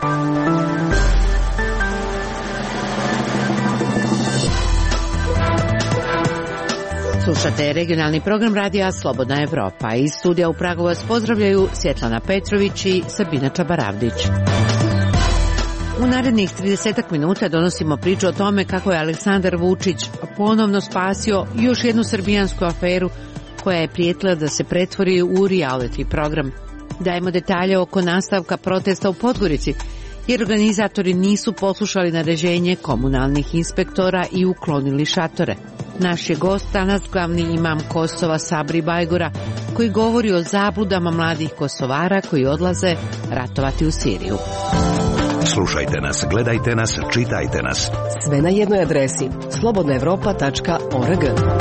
Slušate regionalni program radija Slobodna Evropa. Iz studija u Pragu vas pozdravljaju Svjetlana Petrović i Sabina Čabaravdić. U narednih 30 minuta donosimo priču o tome kako je Aleksandar Vučić ponovno spasio još jednu srbijansku aferu koja je prijetila da se pretvori u reality program. Dajemo detalje oko nastavka protesta u Podgorici, jer organizatori nisu poslušali naređenje komunalnih inspektora i uklonili šatore. Naš je gost danas glavni imam Kosova Sabri Bajgora, koji govori o zabludama mladih Kosovara koji odlaze ratovati u Siriju. Slušajte nas, gledajte nas, čitajte nas. Sve na jednoj adresi slobodnaevropa.org.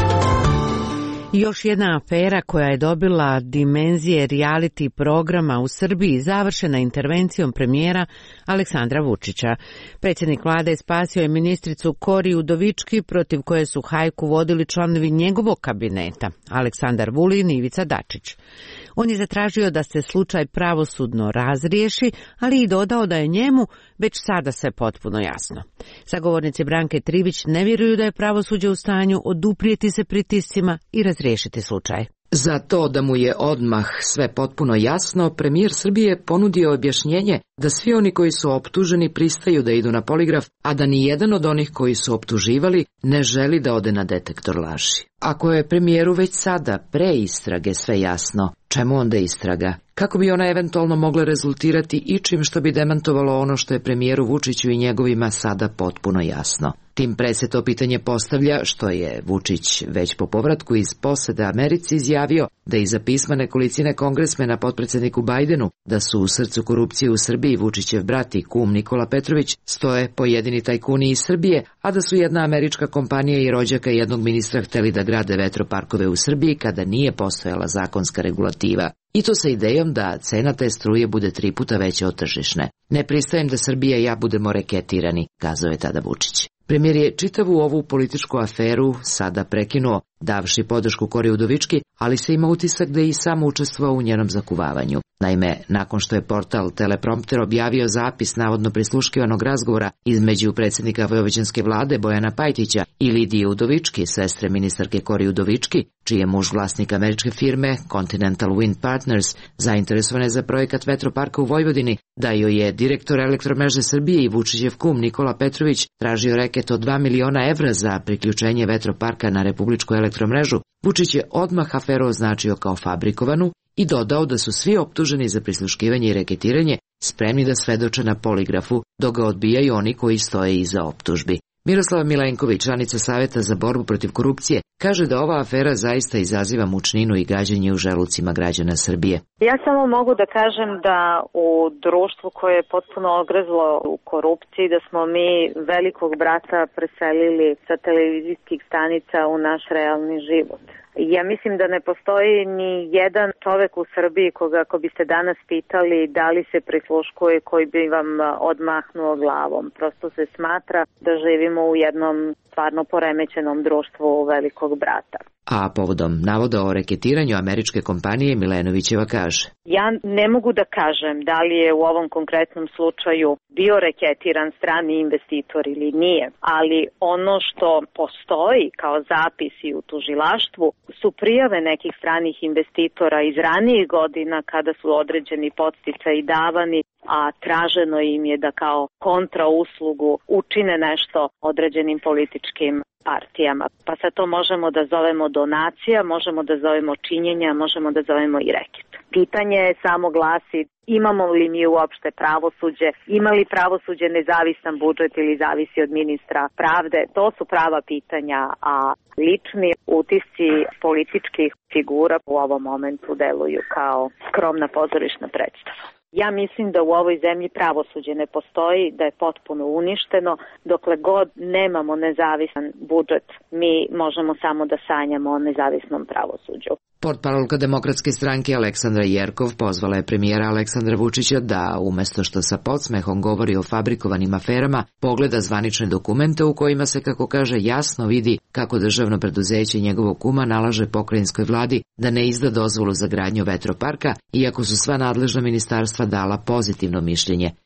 Još jedna afera koja je dobila dimenzije reality programa u Srbiji završena intervencijom premijera Aleksandra Vučića. Predsjednik vlade spasio je ministricu Kori Udovički, protiv koje su hajku vodili članovi njegovog kabineta, Aleksandar Vulin i Ivica Dačić. On je zatražio da se slučaj pravosudno razriješi, ali i dodao da je njemu već sada sve potpuno jasno. Sagovornici Branke Trivić ne vjeruju da je pravosuđe u stanju oduprijeti se pritiscima i razriješiti slučaj. Za to da mu je odmah sve potpuno jasno, premijer Srbije ponudio objašnjenje da svi oni koji su optuženi pristaju da idu na poligraf, a da ni jedan od onih koji su optuživali ne želi da ode na detektor laži. Ako je premijeru već sada pre istrage sve jasno, čemu onda istraga? Kako bi ona eventualno mogla rezultirati ičim što bi demantovalo ono što je premijeru Vučiću i njegovima sada potpuno jasno? Tim pre se to pitanje postavlja što je Vučić već po povratku iz posete Americi izjavio da iza pisma nekolicine kongresmena potpredsjedniku Bajdenu da su u srcu korupcije u Srbiji Vučićev brat i kum Nikola Petrović stoje pojedini tajkuni iz Srbije, a da su jedna američka kompanija i rođaka jednog ministra hteli da grade vetroparkove u Srbiji kada nije postojala zakonska regulativa. I to sa idejom da cena te struje bude 3 puta veća od tržišne. Ne pristajem da Srbija i ja budemo reketirani, kazao je tada Vučić. Premijer je čitavu ovu političku aferu sada prekinuo, davši podršku Kori Udovički, ali se ima utisak da je i sam učestvovao u njenom zakuvavanju. Naime, nakon što je portal Teleprompter objavio zapis navodno prisluškivanog razgovora između predsjednika vojvođanske vlade Bojana Pajtića i Lidije Udovički, sestre ministarke Kori Udovički, čiji je muž vlasnik američke firme Continental Wind Partners, zainteresovane za projekat vetroparka u Vojvodini, da joj je direktor Elektromreže Srbije i Vučićev kum Nikola Petrović tražio reket od 2 miliona evra za priključenje vetroparka na republičku elektromrežu, Vučić je odmah aferu označio kao fabrikovanu i dodao da su svi optuženi za prisluškivanje i reketiranje spremni da svedoče na poligrafu, dok ga odbijaju oni koji stoje iza optužbi. Miroslava Milenković, članica Saveta za borbu protiv korupcije, kaže da ova afera zaista izaziva mučninu i gađenje u želucima građana Srbije. Ja samo mogu da kažem da u društvu koje je potpuno ogrezlo u korupciji, da smo mi velikog brata preselili sa televizijskih stanica u naš realni život. Ja mislim da ne postoji ni jedan čovek u Srbiji koga ako biste danas pitali da li se prisluškuje koji bi vam odmahnuo glavom. Prosto se smatra da živimo u jednom stvarno poremećenom društvu velikog brata. A povodom navoda o reketiranju američke kompanije Milenovićeva kaže: Ja ne mogu da kažem da li je u ovom konkretnom slučaju bio reketiran strani investitor ili nije, ali ono što postoji kao zapisi u tužilaštvu su prijave nekih stranih investitora iz ranijih godina kada su određeni podsticaji davani, a traženo im je da kao kontrauslugu učine nešto određenim političkim partijama. Pa sad to možemo da zovemo donacija, možemo da zovemo činjenja, možemo da zovemo i reket. Pitanje je samo glasi, imamo li mi uopšte pravosuđe, ima li pravosuđe nezavisan budžet ili zavisi od ministra pravde, to su prava pitanja, a lični utisci političkih figura u ovom momentu deluju kao skromna pozorišna predstava. Ja mislim da u ovoj zemlji pravosuđe ne postoji, da je potpuno uništeno. Dokle god nemamo nezavisan budžet, mi možemo samo da sanjamo o nezavisnom pravosuđu. Portparolka Demokratske stranke Aleksandra Jerkov pozvala je premijera Aleksandra Vučića da, umesto što sa podsmehom govori o fabrikovanim aferama, pogleda zvanične dokumente u kojima se, kako kaže, jasno vidi kako državno preduzeće njegovog kuma nalaže pokrajinskoj vladi da ne izda dozvolu za gradnju vetroparka, iako su sva nadležna ministarstva dala pozitivno mišljenje.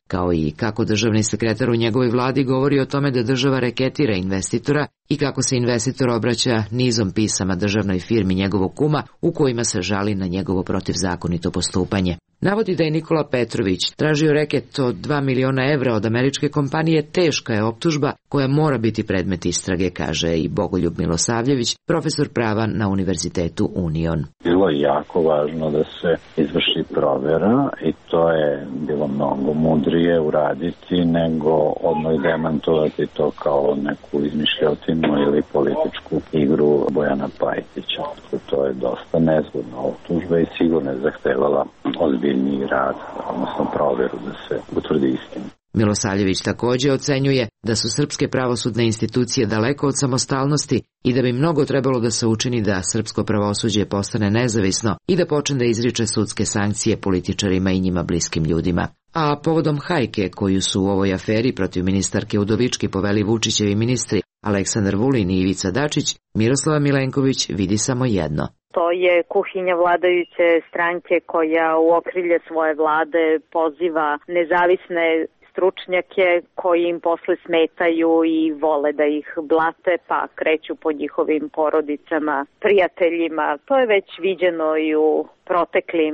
kao i kako državni sekretar u njegovoj vladi govori o tome da država reketira investitora i kako se investitor obraća nizom pisama državnoj firmi njegovog kuma u kojima se žali na njegovo protivzakonito postupanje. Navodi da je Nikola Petrović tražio reket od 2 miliona evra od američke kompanije, teška je optužba koja mora biti predmet istrage, kaže i Bogoljub Milosavljević, profesor prava na Univerzitetu Union. Bilo je jako važno da se izvrši provera i to je bilo mnogo mudrije uraditi nego odmah demantovati to kao neku izmišljotinu ili političku igru Bojana Pajtića. To je dosta nezgodna optužba i sigurno je zahtevala ozbiljniji rad, odnosno proveru da se utvrdi istina. Milosavljević također ocenjuje da su srpske pravosudne institucije daleko od samostalnosti i da bi mnogo trebalo da se učini da srpsko pravosuđe postane nezavisno i da počne da izriče sudske sankcije političarima i njima bliskim ljudima. A povodom hajke koju su u ovoj aferi protiv ministarke Udovički poveli Vučićevi ministri Aleksandar Vulin i Ivica Dačić, Miroslava Milenković vidi samo jedno. To je kuhinja vladajuće stranke koja u okrilje svoje vlade poziva nezavisne stručnjake koji im posle smetaju i vole da ih blate, pa kreću po njihovim porodicama, prijateljima. To je već viđeno i u proteklim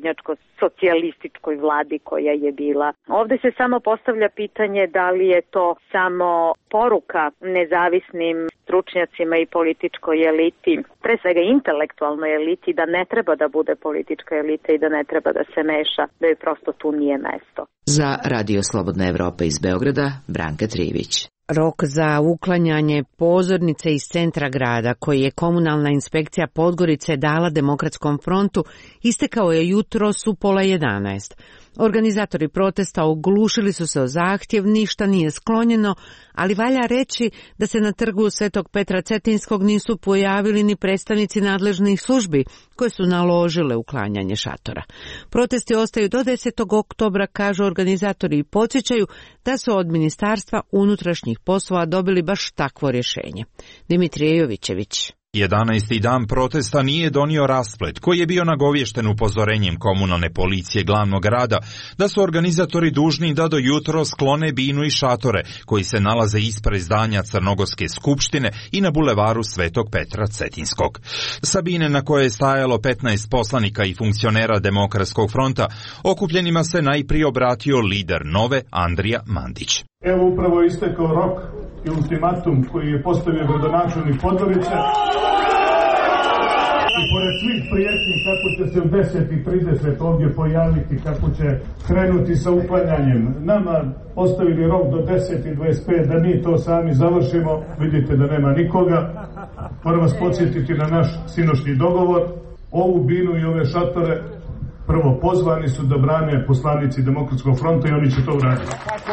naprednjačko-socijalističkoj vladi koja je bila. Ovde se samo postavlja pitanje da li je to samo poruka nezavisnim stručnjacima i političkoj eliti, pre svega intelektualnoj eliti, da ne treba da bude politička elita i da ne treba da se meša, da joj prosto tu nije mesto. Za Radio Slobodna Evropa iz Beograda, Branka Trivić. Rok za uklanjanje pozornice iz centra grada, koji je komunalna inspekcija Podgorice dala Demokratskom frontu, istekao je jutros u 10:30. Organizatori protesta oglušili su se o zahtjev, ništa nije sklonjeno, ali valja reći da se na trgu Svetog Petra Cetinskog nisu pojavili ni predstavnici nadležnih službi koje su naložile uklanjanje šatora. Protesti ostaju do 10. oktobra, kažu organizatori, i podsjećaju da su od Ministarstva unutrašnjih poslova dobili baš takvo rješenje. Dimitrije Jovićević. 11. dan protesta nije donio rasplet, koji je bio nagovješten upozorenjem komunalne policije glavnog grada da su organizatori dužni da do jutro sklone binu i šatore koji se nalaze ispred zdanja Crnogorske skupštine i na bulevaru Svetog Petra Cetinskog. Sa bine na koje je stajalo 15 poslanika i funkcionera Demokratskog fronta, okupljenima se najprije obratio lider Nove Andrija Mandić. Evo upravo je istekao rok i ultimatum koji je postavio gradonačelnik Podgorice. I pored svih prijetnji kako će se u 10:30 ovdje pojaviti, kako će krenuti sa uklanjanjem, nama ostavili rok do 10:25 da mi to sami završimo. Vidite da nema nikoga. Moram vas podsjetiti na naš sinoćni dogovor. Ovu binu i ove šatore prvo pozvani su da brane poslanici Demokratskog fronta i oni će to uraditi.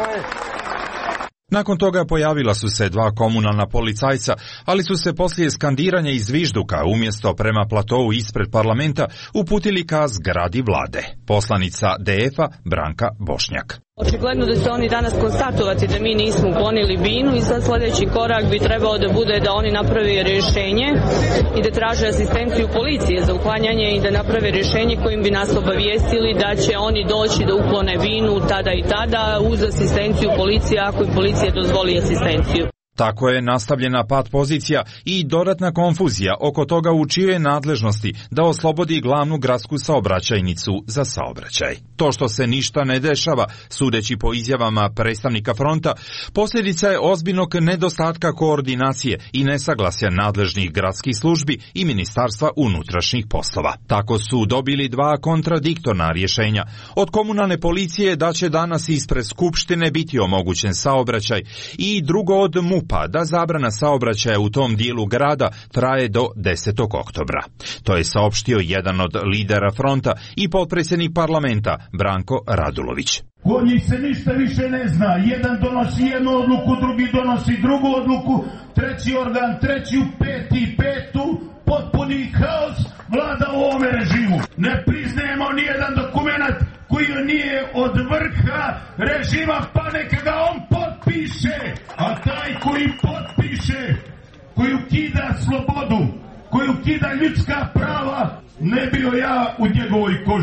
Nakon toga pojavila su se 2 komunalna policajca, ali su se poslije skandiranja iz zvižduka umjesto prema platovu ispred parlamenta uputili ka zgradi vlade. Poslanica DF-a Branka Bošnjak. Očigledno da će oni danas konstatovati da mi nismo uklonili binu i sad sljedeći korak bi trebao da bude da oni naprave rješenje i da traže asistenciju policije za uklanjanje i da naprave rješenje kojim bi nas obavijestili da će oni doći da uklone binu tada i tada uz asistenciju policije ako im policija dozvoli asistenciju. Tako je nastavljena pad pozicija i dodatna konfuzija oko toga u čijoj nadležnosti da oslobodi glavnu gradsku saobraćajnicu za saobraćaj. To što se ništa ne dešava, sudeći po izjavama predstavnika fronta, posljedica je ozbiljnog nedostatka koordinacije i nesaglasja nadležnih gradskih službi i Ministarstva unutrašnjih poslova. Tako su dobili 2 kontradiktorna rješenja. Od komunalne policije da će danas ispred Skupštine biti omogućen saobraćaj i drugo od MUP-a da zabrana saobraćaja u tom dijelu grada traje do 10. oktobra. To je saopštio jedan od lidera fronta i potpredsjednik parlamenta Branko Radulović. Od njih se ništa više ne zna. Jedan donosi jednu odluku, drugi donosi drugu odluku, treći organ, treći u petu, potpuni haos vlada u ovome režimu. Ne priznajemo nijedan dokument koji nije od vrha režima, pa neka ga on potpiše. A taj koji potpiše, koji ukida slobodu, koji ukida ljudska prava, ne bio ja u njegovoj koži.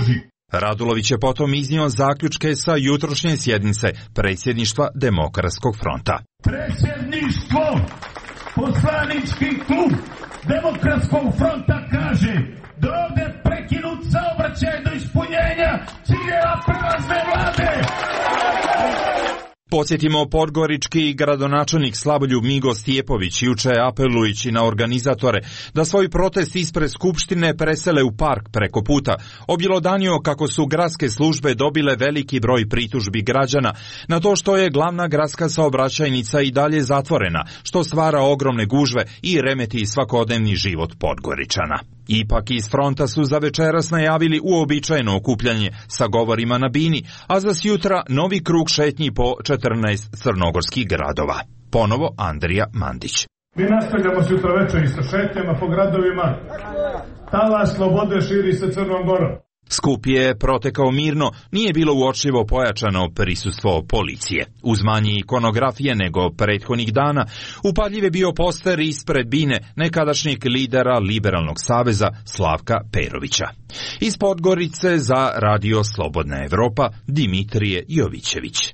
Radulović je potom iznio zaključke sa jutrošnje sjednice predsjedništva Demokratskog fronta. Predsjedništvo, poslanički klub Demokratskog fronta kaže da ovdje prekinut saobraćaj do ispunjenja ciljeva prelazne vlade. Podsjetimo, podgorički gradonačelnik Slavoljub Migo Stjepović juče apelujući na organizatore da svoj protest ispred Skupštine presele u park preko puta, objelodanio kako su gradske službe dobile veliki broj pritužbi građana na to što je glavna gradska saobraćajnica i dalje zatvorena, što stvara ogromne gužve i remeti svakodnevni život Podgoričana. Ipak iz fronta su za večeras najavili uobičajeno okupljanje sa govorima na bini, a za sjutra novi krug šetnji po 14 crnogorskih gradova. Ponovo Andrija Mandić. Mi nastavljamo sutra večer i sa šetnjama po gradovima. Talas slobode širi se Crnom Gorom. Skup je protekao mirno, nije bilo uočljivo pojačano prisustvo policije. Uz manje ikonografije nego prethodnih dana, upadljiv je bio poster ispred bine nekadašnjeg lidera Liberalnog saveza Slavka Perovića. Iz Podgorice za Radio Slobodna Evropa, Dimitrije Jovićević.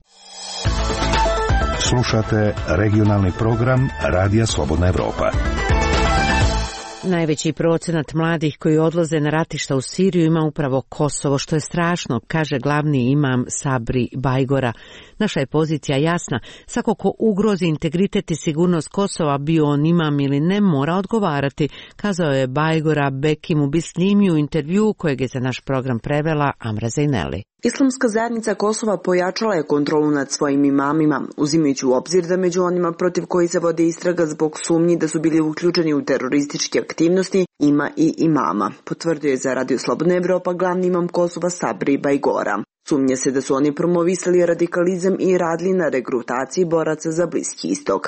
Slušate regionalni program Radija Slobodna Evropa. Najveći procenat mladih koji odlaze na ratišta u Siriju ima upravo Kosovo, što je strašno, kaže glavni imam Sabri Bajgora. Naša je pozicija jasna, svako ko ugrozi integritet i sigurnost Kosova, bio on imam ili ne, mora odgovarati, kazao je Bajgora Bekimu Bisljimi u intervjuu kojeg je za naš program prevela Amra Zejneli. Islamska zajednica Kosova pojačala je kontrolu nad svojim imamima, uzimajući u obzir da među onima protiv koji se vode istraga zbog sumnji da su bili uključeni u terorističke aktivnosti ima i imama, potvrdio je za Radio Slobodna Evropa glavni imam Kosova Sabri Bajgora. Sumnje se da su oni promovisali radikalizam i radili na regrutaciji boraca za Bliski istok.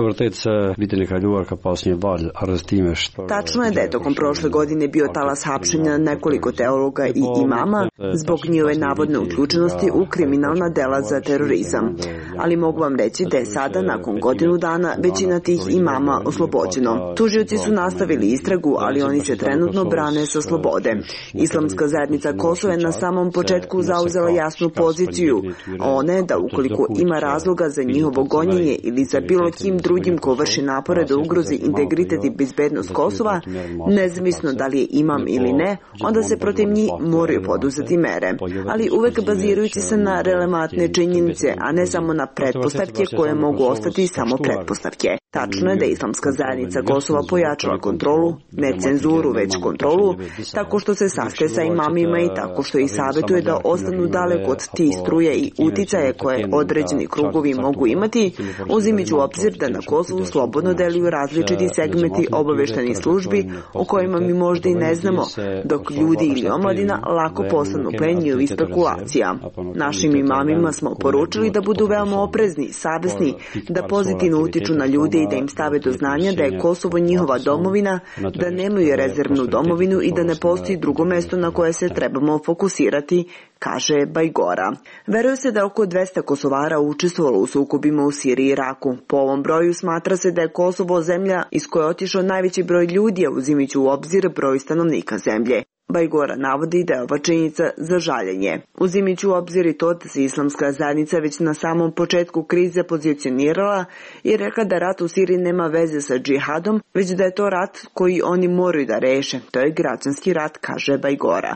Tačno je da je tokom prošle godine bio talas hapšenja nekoliko teologa i imama zbog njihove navodne uključenosti u kriminalna dela za terorizam. Ali mogu vam reći da je sada, nakon godinu dana, većina tih imama oslobođeno. Tužioci su nastavili istragu, ali oni se trenutno brane sa slobode. Islamska zajednica Kosova je na samom početku zauzela jasnu poziciju, a ona je da ukoliko ima razloga za njihovo gonjenje ili za bilo kim drugim ko vrši napore da ugrozi integritet i bezbednost Kosova, nezavisno da li je imam ili ne, onda se protiv njih moraju poduzeti mere. Ali uvek bazirajući se na relevantne činjenice, a ne samo na pretpostavke koje mogu ostati samo pretpostavke. Tačno je da je Islamska zajednica Kosova pojačala kontrolu, ne cenzuru, već kontrolu, tako što se sastaje sa imamima i tako što ih savjetuje da ostanu daleko od tih struje i uticaje koje određeni krugovi mogu imati, uzimajući u obzir da na Kosovu slobodno deluju različiti segmenti obaveštajnih službi o kojima mi možda i ne znamo, dok ljudi ili omladina lako postanu plen njihovih spekulacija. Našim imamima smo poručili da budu veoma oprezni, savesni, da pozitivno utiču na ljude i da im stave do znanja da je Kosovo njihova domovina, da nemaju rezervnu domovinu i da ne postoji drugo mesto na koje se trebamo fokusirati, kaže Bajgora. Veruje se da oko 200 Kosovara učestvovalo u sukobima u Siriji i Iraku. Po ovom broju smatra se da je Kosovo zemlja iz koje je otišao najveći broj ljudi, a uzimajući u obzir broj stanovnika zemlje. Bajgora navodi da je ova činjenica za žaljenje. Uzimajući u obzir i to da se Islamska zajednica već na samom početku krize pozicionirala i rekla da rat u Siriji nema veze sa džihadom, već da je to rat koji oni moraju da reše. To je građanski rat, kaže Bajgora.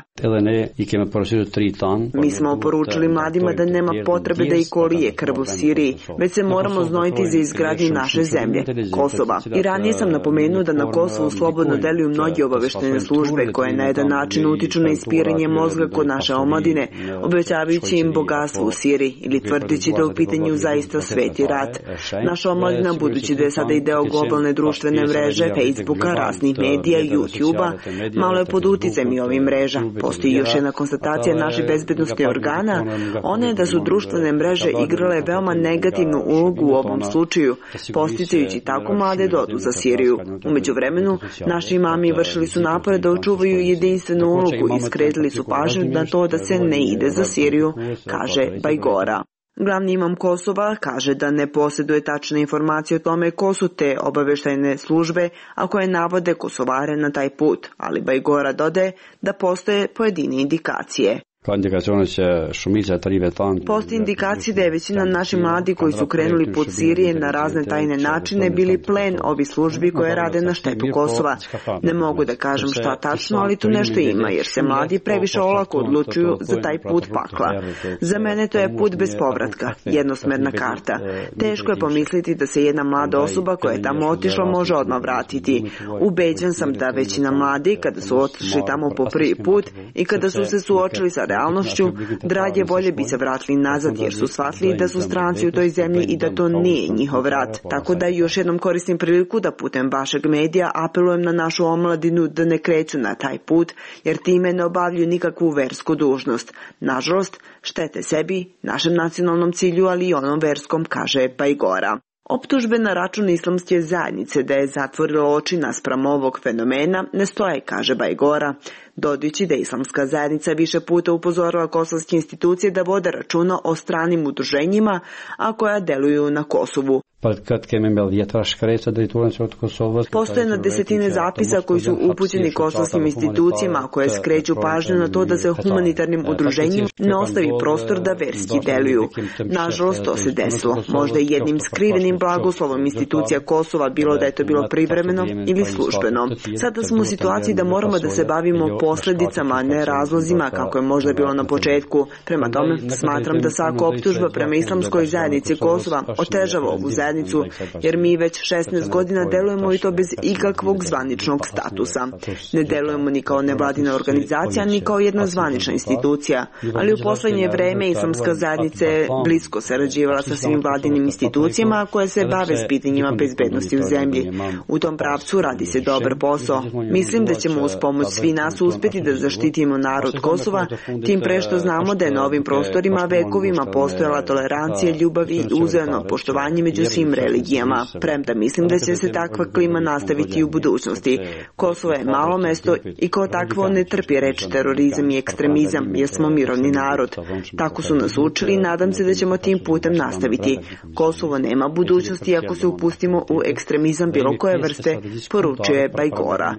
Mi smo poručili mladima da nema potrebe da i kolije krv u Siriji, već se moramo znojiti za izgradnju naše zemlje, Kosova. I ranije sam napomenuo da na Kosovu slobodno deluju mnogi obaveštajne službe koje na jedan način utiču na ispiranje mozga kod naše omladine, obećavajući im bogatstvo u Siriji ili tvrdeći da u pitanju zaista sveti rat. Naša omladina, budući da je sada i deo globalne društvene mreže, Facebooka, raznih medija i YouTube-a, malo je pod uticajem i ovih mreža. Postoji još jedna konstatacija naših bezbednosnih organa, ona je da su društvene mreže igrale veoma negativnu ulogu u ovom slučaju, posticajući tako mlade da odu za Siriju. Umeđu vremenu, naši imami vršili su napore da očuvaju jedinstvenu ulogu i skretili su pažnju na to da se ne ide za Siriju, kaže Bajgora. Glavni imam Kosova kaže da ne posjeduje tačne informacije o tome ko su te obaveštajne službe, a koje navode Kosovare na taj put, ali Bajgora dodaje da postoje pojedine indikacije. Postoji indikacije da je većina naših mladi koji su krenuli put Sirije na razne tajne načine bili plen ovih službi koje rade na štetu Kosova. Ne mogu da kažem šta tačno, ali tu nešto ima, jer se mladi previše olako odlučuju za taj put pakla. Za mene to je put bez povratka, jednosmerna karta. Teško je pomisliti da se jedna mlada osoba koja je tamo otišla može odmah vratiti. Ubeđen sam da većina mladi, kada su otišli tamo po prvi put i kada su se suočili sa realnošću, drage volje bi se vratili nazad, jer su shvatili da su stranci u toj zemlji i da to nije njihov rat. Tako da još jednom koristim priliku da putem vašeg medija apelujem na našu omladinu da ne kreću na taj put, jer time ne obavljaju nikakvu versku dužnost. Nažalost, štete sebi, našem nacionalnom cilju, ali i onom verskom, kaže Bajgora. Optužbe na račun islamske zajednice da je zatvorilo oči naspram ovog fenomena ne stoje, kaže Bajgora, dodajući da islamska zajednica više puta upozorila kosovske institucije da vode računa o stranim udruženjima, a koja deluju na Kosovu. Postoje na desetine zapisa koji su upućeni kosovskim institucijama koje skreću pažnju na to da se humanitarnim udruženjima ne ostavi prostor da verski deluju. Nažalost, to se desilo. Možda i jednim skrivenim blagoslovom institucija Kosova, bilo da je to bilo privremeno ili službeno. Sada smo u situaciji da moramo da se bavimo posljedicama, a ne razlozima kako je možda bilo na početku. Prema tome, smatram da svaka optužba prema islamskoj zajednici Kosova otežava ovu zajednicu, jer mi već 16 godina delujemo i to bez ikakvog zvaničnog statusa. Ne delujemo ni kao nevladina organizacija, ni kao jedna zvanična institucija, ali u poslednje vreme islamska zajednica je blisko sarađivala sa svim vladinim institucijama koje se bave s pitanjima bezbednosti u zemlji. U tom pravcu radi se dobar posao. Mislim da ćemo uz pomoć svi nas uspjeti da zaštitimo narod Kosova, tim pre što znamo da je na ovim prostorima vekovima postojala tolerancija, ljubav i uzajamno poštovanje među svim religijama. Premda mislim da će se takva klima nastaviti u budućnosti. Kosovo je malo mesto i kao takvo ne trpi reč terorizam i ekstremizam, jer smo mirovni narod. Tako su nas učili i nadam se da ćemo tim putem nastaviti. Kosovo nema budućnosti ako se upustimo u ekstremizam bilo koje vrste, poručuje Bajgora.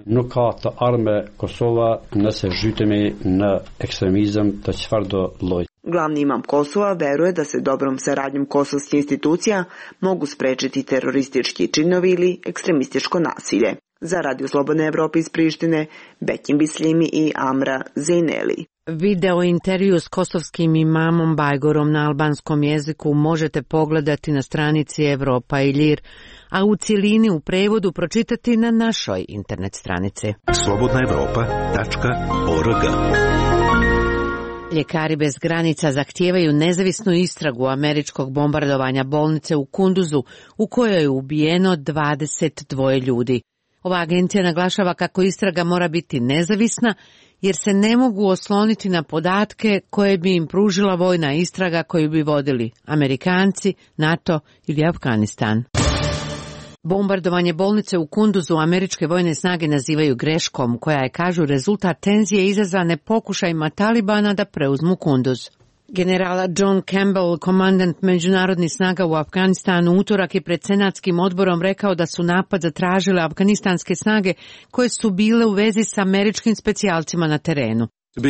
Glavni imam Kosova veruje da se dobrom saradnjom kosovskih institucija mogu sprečiti teroristički činovi ili ekstremističko nasilje. Za Radio Slobodne Evrope iz Prištine, Bekim Bislimi i Amra Zejneli. Video intervju s kosovskim imamom Bajgorom na albanskom jeziku možete pogledati na stranici Evropa i Lir, a u cijelini u prevodu pročitati na našoj internet stranici. slobodnaevropa.org. Ljekari bez granica zahtijevaju nezavisnu istragu američkog bombardovanja bolnice u Kunduzu, u kojoj je ubijeno 22 ljudi. Ova agencija naglašava kako istraga mora biti nezavisna, jer se ne mogu osloniti na podatke koje bi im pružila vojna istraga koju bi vodili Amerikanci, NATO ili Afganistan. Bombardovanje bolnice u Kunduzu američke vojne snage nazivaju greškom, koja je, kažu, rezultat tenzije izazvane pokušajima Talibana da preuzmu Kunduz. General John Campbell, komandant međunarodnih snaga u Afganistanu, utorak je pred senatskim odborom rekao da su napad zatražile afganistanske snage koje su bile u vezi s američkim specijalcima na terenu.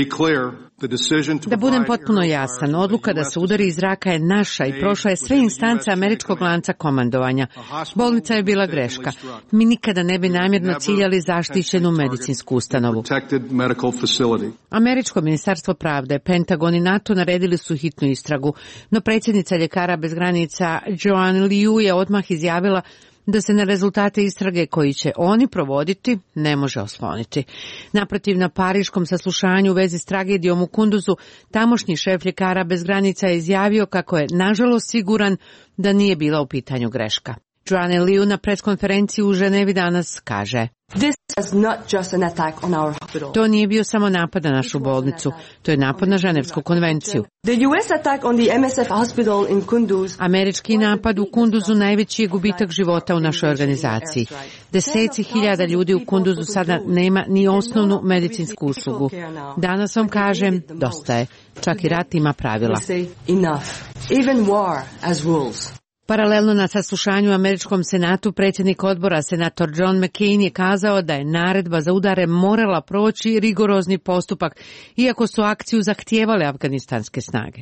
Da budem potpuno jasan, odluka da se udari iz zraka je naša i prošla je sve instance američkog lanca komandovanja. Bolnica je bila greška. Mi nikada ne bi namjerno ciljali zaštićenu medicinsku ustanovu. Američko ministarstvo pravde, Pentagon i NATO naredili su hitnu istragu, no predsjednica Ljekara bez granica Joanne Liu je odmah izjavila da se na rezultate istrage koji će oni provoditi ne može osloniti. Naprotiv, na pariškom saslušanju u vezi s tragedijom u Kunduzu, tamošnji šef Ljekara bez granica je izjavio kako je nažalost siguran da nije bila u pitanju greška. Joanne Liu na preskonferenciji u Ženevi danas kaže: To nije bio samo napad na našu bolnicu, to je napad na Ženevsku konvenciju. Američki napad u Kunduzu najveći je gubitak života u našoj organizaciji. Deseci hiljada ljudi u Kunduzu sada nema ni osnovnu medicinsku uslugu. Danas vam kažem, dosta je. Čak i rat ima pravila. Paralelno na saslušanju u američkom senatu, predsjednik odbora, senator John McCain, je kazao da je naredba za udare morala proći rigorozni postupak, iako su akciju zahtijevale afganistanske snage.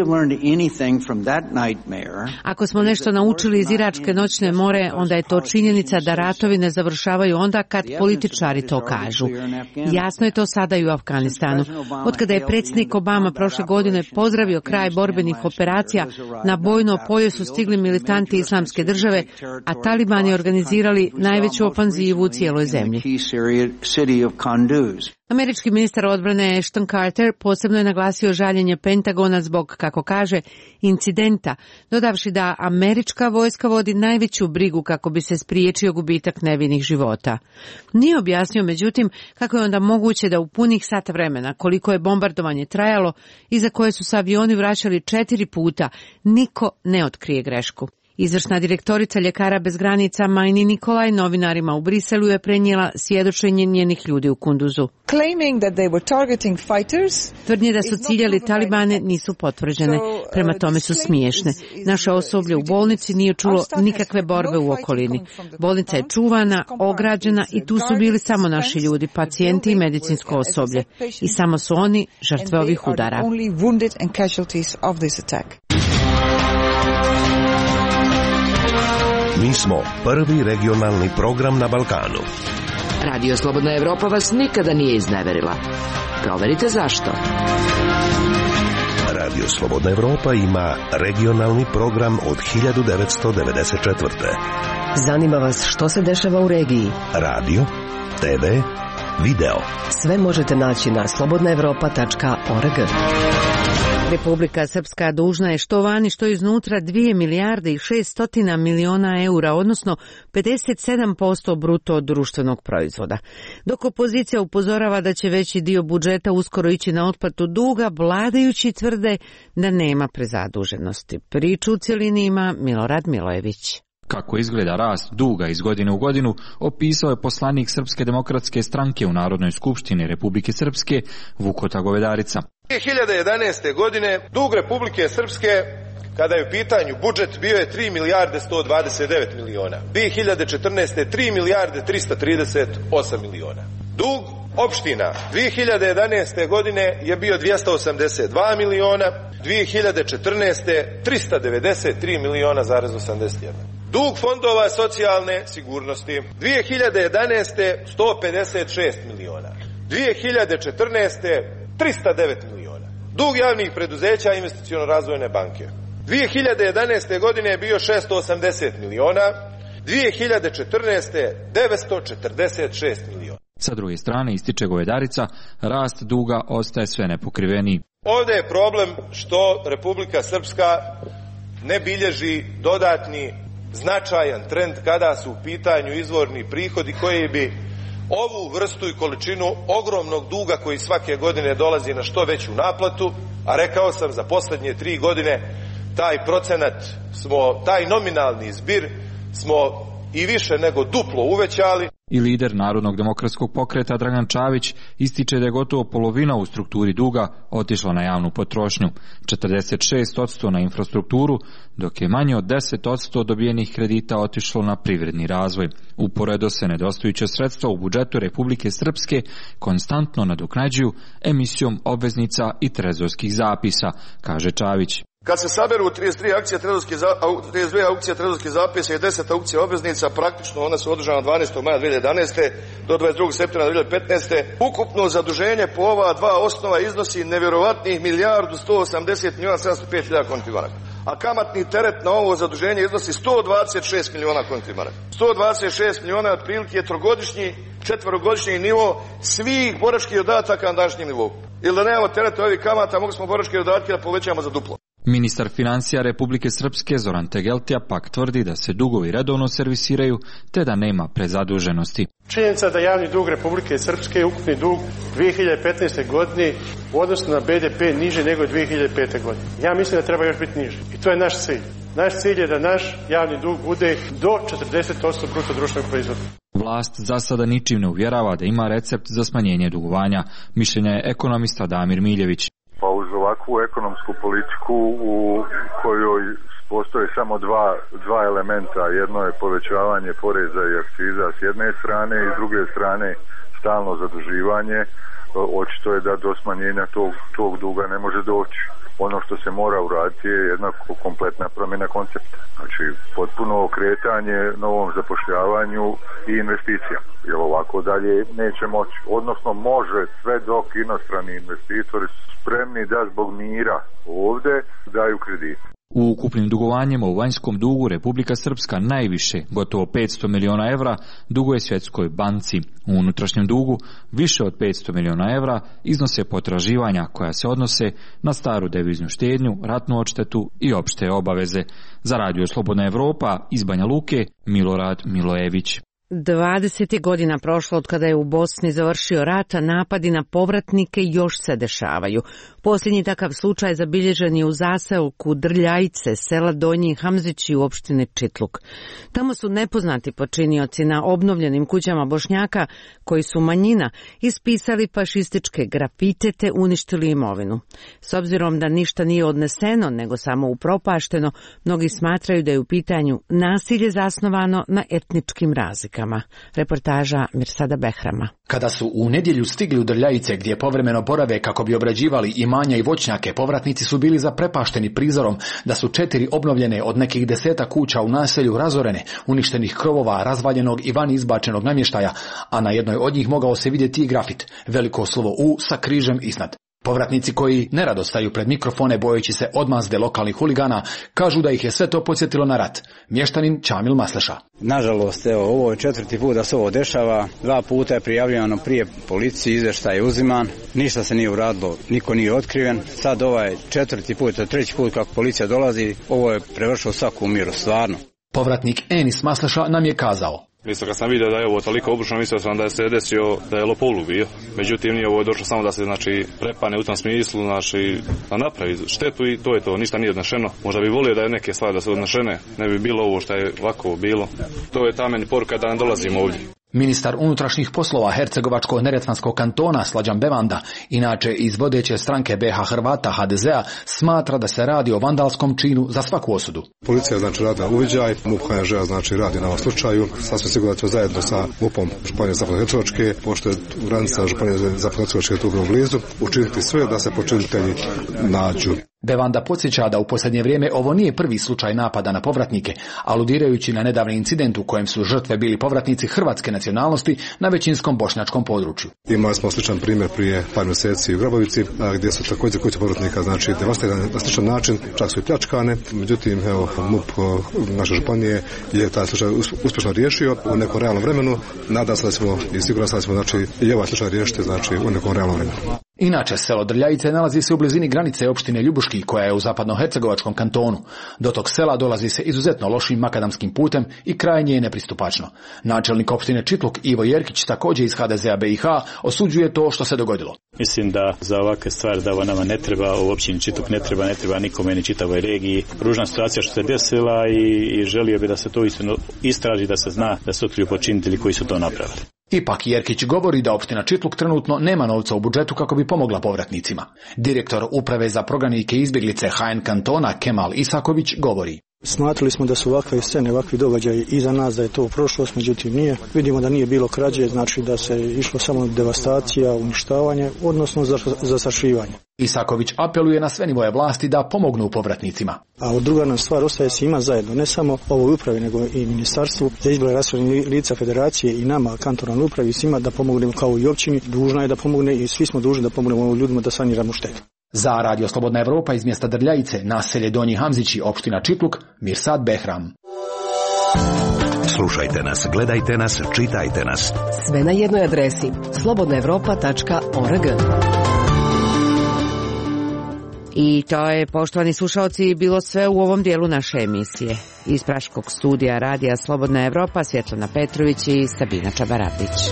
Ako smo nešto naučili iz iračke noćne more, onda je to činjenica da ratovi ne završavaju onda kad političari to kažu. Jasno je to sada i u Afganistanu. Otkada je predsjednik Obama prošle godine pozdravio kraj borbenih operacija, na bojno polje su stigli militanti Islamske države, a talibani organizirali najveću ofanzivu u cijeloj zemlji. Američki ministar odbrane Ashton Carter posebno je naglasio žaljenje Pentagona zbog, kako kaže, incidenta, dodavši da američka vojska vodi najveću brigu kako bi se spriječio gubitak nevinih života. Nije objasnio, međutim, kako je onda moguće da u punih sat vremena, koliko je bombardovanje trajalo i za koje su se avioni vraćali 4 puta, niko ne otkrije grešku. Izvršna direktorica Ljekara bez granica Majni Nikolaj novinarima u Briselu je prenijela svjedočenje njenih ljudi u Kunduzu. Tvrdnje da su ciljali talibane nisu potvrđene, prema tome su smiješne. Naše osoblje u bolnici nije čulo nikakve borbe u okolini. Bolnica je čuvana, ograđena i tu su bili samo naši ljudi, pacijenti i medicinsko osoblje. I samo su oni žrtve ovih udara. Mi smo prvi regionalni program na Balkanu. Radio Slobodna Evropa vas nikada nije izneverila. Proverite zašto. Radio Slobodna Evropa ima regionalni program od 1994. Zanima vas što se dešava u regiji? Radio, TV, video. Sve možete naći na slobodnaevropa.org. Republika Srpska dužna je što vani što iznutra 2 milijarde i 600 miliona eura, odnosno 57% bruto društvenog proizvoda. Dok opozicija upozorava da će veći dio budžeta uskoro ići na otplatu duga, vladajući tvrde da nema prezaduženosti. Priču u cjelini ima Milorad Milojević. Kako izgleda rast duga iz godine u godinu, opisao je poslanik Srpske demokratske stranke u Narodnoj skupštini Republike Srpske, Vukota Govedarica. 2011. godine dug Republike Srpske, kada je u pitanju budžet, bio je 3 milijarde 129 miliona. 2014. 3 milijarde 338 miliona. Dug opština 2011. godine je bio 282 miliona, 2014. 393 miliona zarez 81. Dug fondova socijalne sigurnosti 2011. 156 miliona, 2014. 309 miliona. Dug javnih preduzeća investiciono-razvojne banke 2011. godine je bio 680 miliona, 2014. 946 miliona. Sa druge strane, ističe Govedarica, rast duga ostaje sve nepokriveniji. Ovdje je problem što Republika Srpska ne bilježi dodatni značajan trend kada su u pitanju izvorni prihodi koji bi ovu vrstu i količinu ogromnog duga koji svake godine dolazi na što veću naplatu, a rekao sam za posljednje 3 godine taj procenat taj nominalni zbir smo i više nego duplo uvećali. I lider Narodnog demokratskog pokreta Dragan Čavić ističe da je gotovo polovina u strukturi duga otišla na javnu potrošnju, 46% na infrastrukturu, dok je manje od 10% dobijenih kredita otišlo na privredni razvoj. Uporedo se nedostajuća sredstva u budžetu Republike Srpske konstantno nadoknađuju emisijom obveznica i trezorskih zapisa, kaže Čavić. Kad se saberu 32 aukcije trezorskih zapisa i 10 aukcija obveznica, praktično ona su održana 12. maja 2011. do 22. septembra 2015. Ukupno zaduženje po ova dva osnova iznosi nevjerovatnih 1.180.705.000 konti maraka. A kamatni teret na ovo zaduženje iznosi 126 miliona konti maraka. 126 miliona otprilike je trogodišnji, četverogodišnji nivo svih boračkih dodataka na današnjem nivou. Ili da nemamo tereta ovih kamata, mogli smo boračke dodatke da povećamo za duplo. Ministar financija Republike Srpske Zoran Tegeltija pak tvrdi da se dugovi redovno servisiraju te da nema prezaduženosti. Činjenica da javni dug Republike Srpske, ukupni dug 2015. godine u odnosu na BDP niže nego 2005. godine. Ja mislim da treba još biti niže. I to je naš cilj. Naš cilj je da naš javni dug bude do 40% bruto društvenog proizvoda. Vlast za sada ničim ne uvjerava da ima recept za smanjenje dugovanja. Mišljenja je ekonomista Damir Miljević. Pa uz ovakvu takvu ekonomsku politiku u kojoj postoje samo dva elementa. Jedno je povećavanje poreza i akciza s jedne strane i s druge strane stalno zaduživanje. Očito je da do smanjenja tog duga ne može doći. Ono što se mora uraditi je jedna kompletna promjena koncepta. Znači potpuno okretanje novom zapošljavanju i investicija. Jer ovako dalje neće moći. Odnosno može sve dok inostrani investitori su spremni da zbog mira ovdje daju kredit. U ukupnim dugovanjima u vanjskom dugu Republika Srpska najviše, gotovo 500 miliona evra, duguje Svjetskoj banci. U unutrašnjem dugu više od 500 miliona evra iznose potraživanja koja se odnose na staru deviznu štednju, ratnu odštetu i opšte obaveze. Za Radio Slobodna Evropa iz Banja Luke, Milorad Milojević. 20 godina prošlo od kada je u Bosni završio rat, a napadi na povratnike još se dešavaju. Posljednji takav slučaj zabilježen je u zaseoku Drljajice, sela Donji Hamzići u opštini Čitluk. Tamo su nepoznati počinioci na obnovljenim kućama Bošnjaka, koji su manjina, ispisali fašističke grafite te uništili imovinu. S obzirom da ništa nije odneseno, nego samo upropašteno, mnogi smatraju da je u pitanju nasilje zasnovano na etničkim razlikama. Reportaža Mirsada Behrama. Kada su u nedjelju stigli u Drljajice, gdje povremeno borave kako bi obrađivali imanja i voćnjake, povratnici su bili zaprepašteni prizorom da su 4 obnovljene od nekih 10 kuća u naselju razorene, uništenih krovova, razvaljenog i van izbačenog namještaja, a na jednoj od njih mogao se vidjeti i grafit, veliko slovo U sa križem iznad. Povratnici koji nerado staju pred mikrofone bojeći se odmazde lokalnih huligana, kažu da ih je sve to podsjetilo na rat. Mještanin Čamil Masleša. Nažalost, ovo je 4. put da se ovo dešava. 2 puta je prijavljeno prije policiji, izvještaj je uziman, ništa se nije uradilo, niko nije otkriven. Sad ovaj 4. put, 3. put kako policija dolazi, ovo je prevršilo svaku miru, stvarno. Povratnik Enis Masleša nam je kazao. Isto kad sam vidio da je ovo toliko obučno, mislio sam da se desio da je lopovluk bio. Međutim, nije ovo došlo samo da se prepane u tom smislu, da napravi štetu i to je to, ništa nije odnešeno. Možda bi volio da je neke stvari da su odnešene, ne bi bilo ovo što je ovako bilo. To je ta meni poruka da ne dolazimo ovdje. Ministar unutrašnjih poslova Hercegovačko-neretvanskog kantona Slađan Bevanda, inače iz vodeće stranke BH Hrvata HDZ-a, smatra da se radi o vandalskom činu za svaku osudu. Policija radi uviđaj, MUP HŽ radi na ovom slučaju, sasvim sigurno će zajedno sa MUP-om Županije Zapadnohercegovačke, pošto je granica Županije Zapadnohercegovačke tu vrlo blizu, učiniti sve da se počinitelji nađu. Bevanda podsjeća da u posljednje vrijeme ovo nije prvi slučaj napada na povratnike, aludirajući na nedavni incident u kojem su žrtve bili povratnici hrvatske nacionalnosti na većinskom bošnjačkom području. Imali smo sličan primjer prije par mjeseci u Grabovici, gdje su također kuće povratnika devastirane na sličan način, čak su i pljačkane. Međutim, MUP naše županije je taj slučaj uspješno riješio u nekom realnom vremenu. Nadam se da smo i sigurno da smo i ovaj slučaj riješiti u nekom realnom vremenu. Inače, selo Drljajice nalazi se u blizini granice opštine Ljubuški, koja je u zapadnohercegovačkom kantonu. Do tog sela dolazi se izuzetno lošim makadamskim putem i krajnje je nepristupačno. Načelnik opštine Čitluk Ivo Jerkić, također iz HDZ-a BiH, osuđuje to što se dogodilo. Mislim da za ovakve stvari da ovo nama ne treba, u općini Čitluk ne treba nikome ni čitavoj regiji. Ružna situacija što se desila i želio bi da se to istraži, da se zna da su otkriju počinitelji koji su to napravili. Ipak Jerkić govori da opština Čitluk trenutno nema novca u budžetu kako bi pomogla povratnicima. Direktor Uprave za prognanike i izbjeglice HN kantona Kemal Isaković govori. Smatrali smo da su ovakve scene, ovakvi događaji iza nas, da je to prošlost, međutim nije. Vidimo da nije bilo krađe, znači da se išlo samo devastacija, uništavanje, odnosno zastrašivanje. Isaković apeluje na sve nivoje vlasti da pomognu povratnicima. A druga nam stvar ostaje svima zajedno, ne samo ovoj upravi, nego i ministarstvu za izbor rasporednih lica federacije i nama, kantonalnoj upravi, svima da pomognemo kao i općini. Dužna je da pomogne i svi smo dužni da pomognemo ljudima da saniramo štetu. Za Radio Slobodna Evropa iz mjesta Drljajice, naselje Donji Hamzići, opština Čitluk, Mirsad Behram. Slušajte nas, gledajte nas, čitajte nas. Sve na jednoj adresi slobodnaevropa.org. I to je, poštovani slušalci, bilo sve u ovom dijelu naše emisije. Iz Praškog studija Radija Slobodna Evropa, Svjetlana Petrović i Sabina Čabaravdić.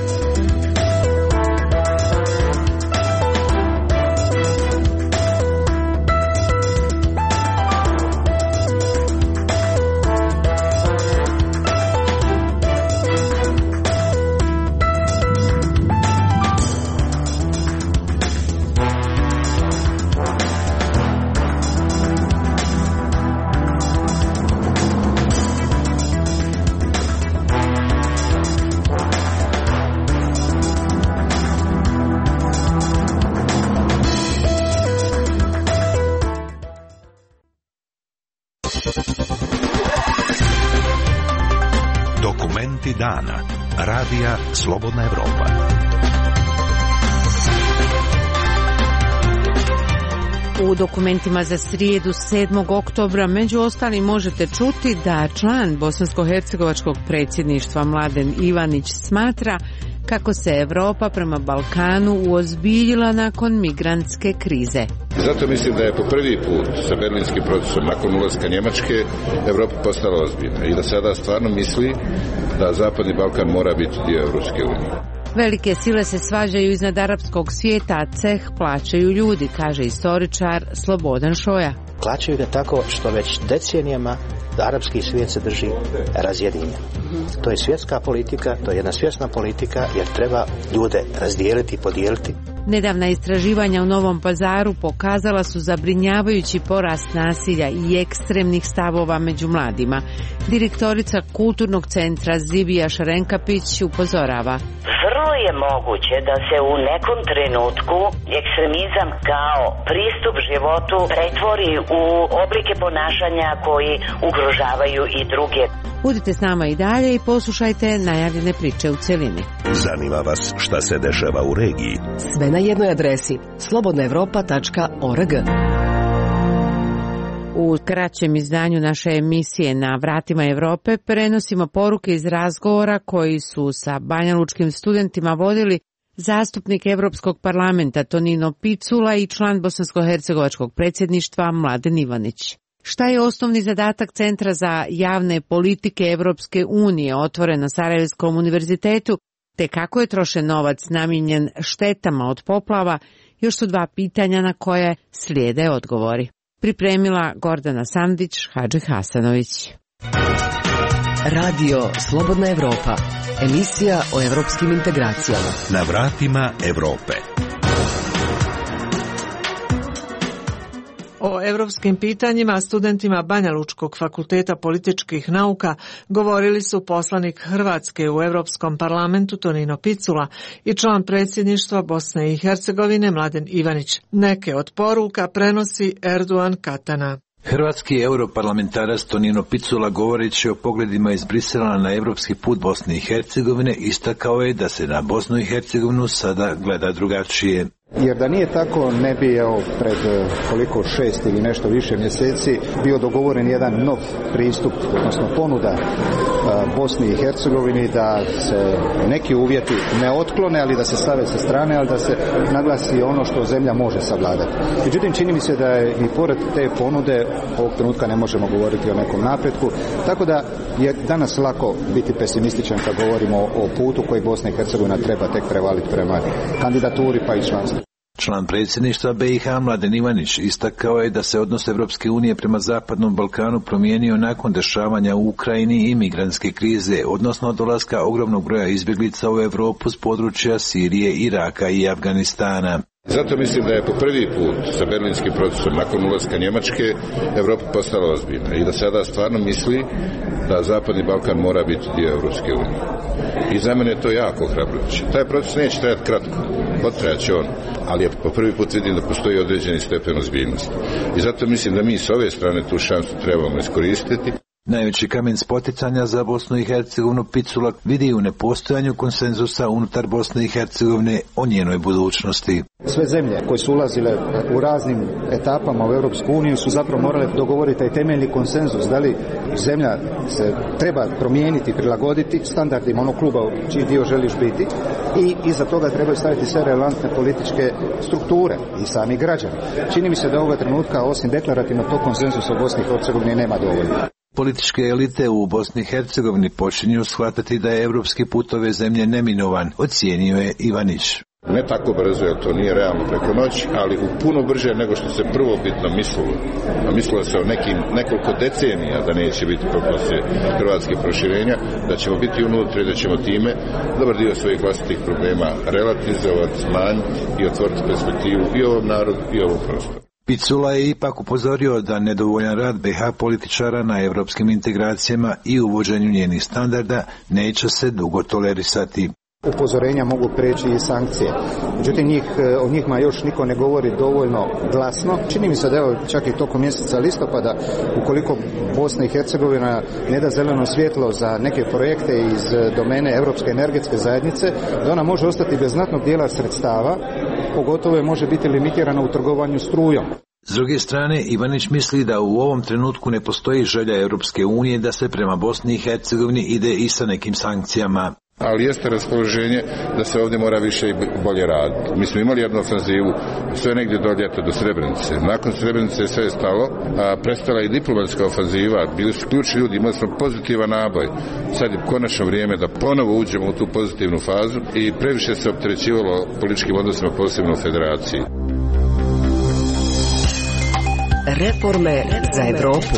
Dokumenti dana. Radija Slobodna Evropa. U dokumentima za srijedu 7. oktobra među ostalim možete čuti da član bosansko-hercegovačkog predsjedništva Mladen Ivanić smatra kako se Evropa prema Balkanu uozbiljila nakon migrantske krize. Zato mislim da je po prvi put sa berlinskim procesom nakon ulaska Njemačke Evropa postala ozbiljna i da sada stvarno misli da Zapadni Balkan mora biti dio Evropske unije. Velike sile se svađaju iznad arapskog svijeta, a ceh plaćaju ljudi, kaže istoričar Slobodan Šoja. Plaćaju ga tako što već decenijama arapski svijet se drži razjedinjen. To je svjetska politika, to je jedna svjesna politika jer treba ljude razdijeliti i podijeliti. Nedavna istraživanja u Novom Pazaru pokazala su zabrinjavajući porast nasilja i ekstremnih stavova među mladima. Direktorica Kulturnog centra Zibija Šarenkapić upozorava. Vrlo je moguće da se u nekom trenutku ekstremizam kao pristup životu pretvori u oblike ponašanja koji ugrožavaju i druge. Budite s nama i dalje i poslušajte najavljene priče u cjelini. Zanima vas šta se dešava u regiji? Sve na jednoj adresi slobodnaevropa.org. U kraćem izdanju naše emisije Na vratima Evrope prenosimo poruke iz razgovora koji su sa banjalučkim studentima vodili zastupnik Evropskog parlamenta Tonino Picula i član bosansko-hercegovačkog predsjedništva Mladen Ivanić. Šta je osnovni zadatak Centra za javne politike Evropske unije otvoren na Sarajevskom univerzitetu, te kako je trošen novac namijenjen štetama od poplava, još su dva pitanja na koje slijede odgovori. Pripremila Gordana Sandić, Hadži Hasanović. Radio Slobodna Evropa, emisija o evropskim integracijama. Na vratima Evrope. O evropskim pitanjima studentima Banjalučkog fakulteta političkih nauka govorili su poslanik Hrvatske u Europskom parlamentu Tonino Picula i član predsjedništva Bosne i Hercegovine Mladen Ivanić. Neke od poruka prenosi Erduan Katana. Hrvatski europarlamentarac Tonino Picula govoreći o pogledima iz Brisela na evropski put Bosne i Hercegovine istakao je da se na Bosnu i Hercegovinu sada gleda drugačije. Jer da nije tako ne bi pred 6 ili nešto više mjeseci bio dogovoren jedan nov pristup, odnosno ponuda Bosni i Hercegovini da se neki uvjeti ne otklone, ali da se stave sa strane, ali da se naglasi ono što zemlja može savladati. Međutim, čini mi se da je i pored te ponude ovog trenutka ne možemo govoriti o nekom napretku, tako da je danas lako biti pesimističan kad govorimo o putu koji Bosna i Hercegovina treba tek prevaliti prema kandidaturi pa i članstvu. Član predsjedništva BiH Mladen Ivanić istakao je da se odnos Evropske unije prema Zapadnom Balkanu promijenio nakon dešavanja u Ukrajini i migrantske krize, odnosno dolaska ogromnog broja izbjeglica u Europu s područja Sirije, Iraka i Afganistana. Zato mislim da je po prvi put sa berlinskim procesom nakon ulaska Njemačke Evropa postala ozbiljna i da sada stvarno misli da Zapadni Balkan mora biti dio Evropske unije. I za mene je to jako ohrabrujuće. Taj proces neće trajati kratko, potrajaće on, ali ja po prvi put vidim da postoji određeni stepen ozbiljnosti. I zato mislim da mi s ove strane tu šansu trebamo iskoristiti. Najveći kamen spoticanja za Bosnu i Hercegovinu Picula vidi u nepostojanju konsenzusa unutar Bosne i Hercegovine o njenoj budućnosti. Sve zemlje koje su ulazile u raznim etapama u Europsku uniju su zapravo morale dogovoriti taj temeljni konsenzus, da li zemlja se treba promijeniti, prilagoditi standardima onog kluba čiji dio želiš biti i iza toga trebaju staviti sve relevantne političke strukture i sami građani. Čini mi se da ovoga trenutka osim deklarativno tog konsenzusa u Bosni i Hercegovini nema dovoljno. Političke elite u Bosni i Hercegovini počinju shvatiti da je evropski put ove zemlje neminovan, ocijenio je Ivanić. Ne tako brzo, jer to nije realno preko noći, ali puno brže nego što se prvobitno mislilo. Mislilo se o nekoliko decenija da neće biti poslije hrvatskih proširenja, da ćemo biti unutra i da ćemo time dobar dio svojih vlastitih problema relativizovati, smanjiti i otvoriti perspektivu i ovom narodu i ovom prostoru. Picula je ipak upozorio da nedovoljan rad BiH političara na evropskim integracijama i uvođenju njenih standarda neće se dugo tolerisati. upozorenja mogu preći i sankcije. Međutim, o njihma još niko ne govori dovoljno glasno. Čini mi se da evo čak i tokom mjeseca listopada, ukoliko Bosna i Hercegovina ne da zeleno svjetlo za neke projekte iz domene Europske energetske zajednice, da ona može ostati bez znatnog dijela sredstava, pogotovo je može biti limitirana u trgovanju strujom. S druge strane, Ivanić misli da u ovom trenutku ne postoji želja Europske unije da se prema Bosni i Hercegovini ide i sa nekim sankcijama. Ali jeste raspoloženje da se ovdje mora više i bolje raditi. Mi smo imali jednu ofenzivu, sve negdje do ljeta, do Srebrenice. Nakon Srebrenice sve je stalo, a prestala i diplomatska ofenziva, bili su ključni ljudi, imali smo pozitivan naboj. Sad je konačno vrijeme da ponovo uđemo u tu pozitivnu fazu i previše se opterećivalo političkim odnosima, posebno u federaciji. Reforme za Evropu.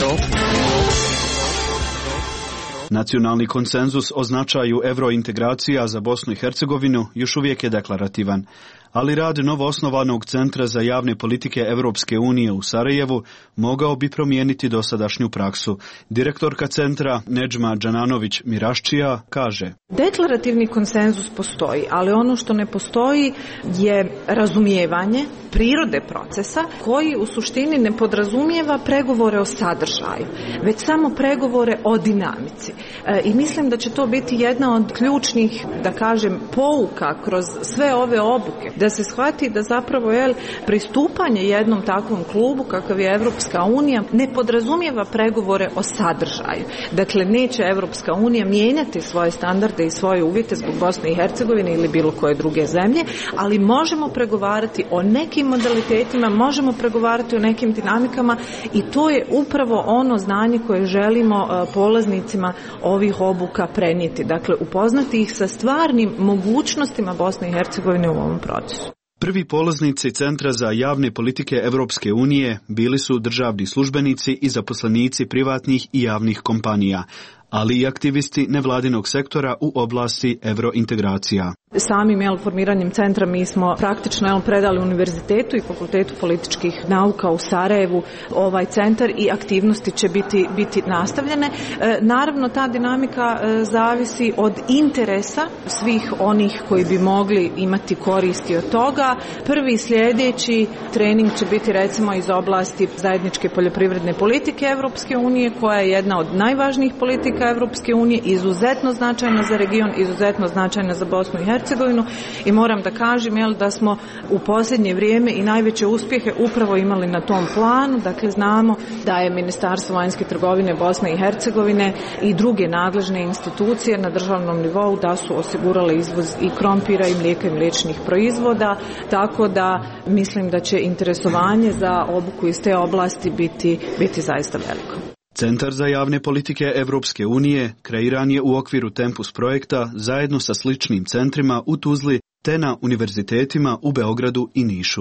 Nacionalni konsenzus o značaju eurointegracija za Bosnu i Hercegovinu još uvijek je deklarativan, ali rad novoosnovanog Centra za javne politike Europske unije u Sarajevu mogao bi promijeniti dosadašnju praksu. Direktorka centra Nedžma Đananović-Miraščija kaže: Deklarativni konsenzus postoji, ali ono što ne postoji je razumijevanje prirode procesa koji u suštini ne podrazumijeva pregovore o sadržaju, već samo pregovore o dinamici. I mislim da će to biti jedna od ključnih, da kažem, pouka kroz sve ove obuke, da se shvati da zapravo pristupanje jednom takvom klubu kakav je Evropska unija ne podrazumijeva pregovore o sadržaju. Dakle, neće Evropska unija mijenjati svoje standarde i svoje uvjete zbog Bosne i Hercegovine ili bilo koje druge zemlje, ali možemo pregovarati o nekim modalitetima, možemo pregovarati o nekim dinamikama i to je upravo ono znanje koje želimo polaznicima ovih obuka prenijeti. Dakle, upoznati ih sa stvarnim mogućnostima Bosne i Hercegovine u ovom procesu. Prvi polaznici Centra za javne politike Europske unije bili su državni službenici i zaposlenici privatnih i javnih kompanija, ali i aktivisti nevladinog sektora u oblasti eurointegracija. Samim formiranjem centra mi smo praktično predali univerzitetu i Fakultetu političkih nauka u Sarajevu ovaj centar i aktivnosti će biti nastavljene. Naravno, ta dinamika zavisi od interesa svih onih koji bi mogli imati koristi od toga. Prvi sljedeći trening će biti recimo iz oblasti zajedničke poljoprivredne politike Europske unije, koja je jedna od najvažnijih politika Europske unije, izuzetno značajna za region, izuzetno značajna za Bosnu i Hercegovinu i moram da kažem da smo u posljednje vrijeme i najveće uspjehe upravo imali na tom planu. Dakle, znamo da je Ministarstvo vanjske trgovine Bosne i Hercegovine i druge nadležne institucije na državnom nivou da su osigurale izvoz i krompira i mlijeka i mliječnih proizvoda, tako da mislim da će interesovanje za obuku iz te oblasti biti zaista veliko. Centar za javne politike Europske unije kreiran je u okviru Tempus projekta zajedno sa sličnim centrima u Tuzli te na univerzitetima u Beogradu i Nišu.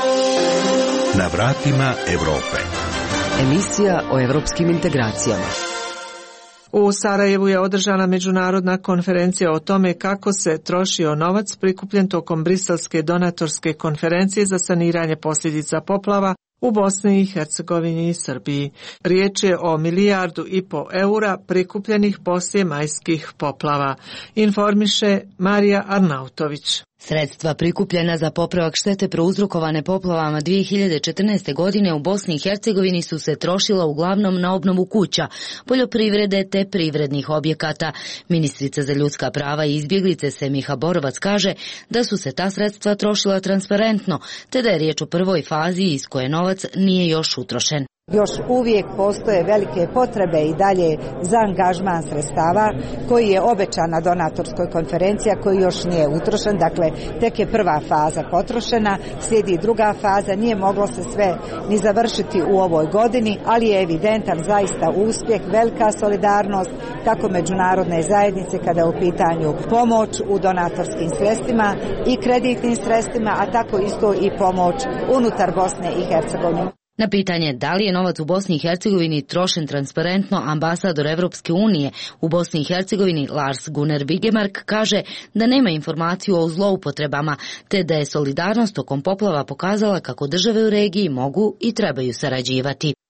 Na vratima Europe. Emisija o europskim integracijama. U Sarajevu je održana međunarodna konferencija o tome kako se trošio novac prikupljen tokom briselske donatorske konferencije za saniranje posljedica poplava u Bosni i Hercegovini i Srbiji. Riječ je o 1,5 milijardu eura prikupljenih poslije majskih poplava, informiše Marija Arnautović. Sredstva prikupljena za popravak štete prouzrokovane poplavama 2014. godine u Bosni i Hercegovini su se trošila uglavnom na obnovu kuća, poljoprivrede te privrednih objekata. Ministrica za ljudska prava i izbjeglice Semiha Borovac kaže da su se ta sredstva trošila transparentno, te da je riječ o prvoj fazi iz koje novac nije još utrošen. Još uvijek postoje velike potrebe i dalje za angažman sredstava koji je obećan na donatorskoj konferenciji, koji još nije utrošen. Dakle, tek je prva faza potrošena, slijedi druga faza, nije moglo se sve ni završiti u ovoj godini, ali je evidentan zaista uspjeh, velika solidarnost kako međunarodne zajednice kada je u pitanju pomoć u donatorskim sredstvima i kreditnim sredstvima, a tako isto i pomoć unutar Bosne i Hercegovine. Na pitanje da li je novac u Bosni i Hercegovini trošen transparentno, ambasador Evropske unije u Bosni i Hercegovini Lars Gunnar Bigemark kaže da nema informaciju o zloupotrebama, te da je solidarnost tokom poplava pokazala kako države u regiji mogu i trebaju sarađivati.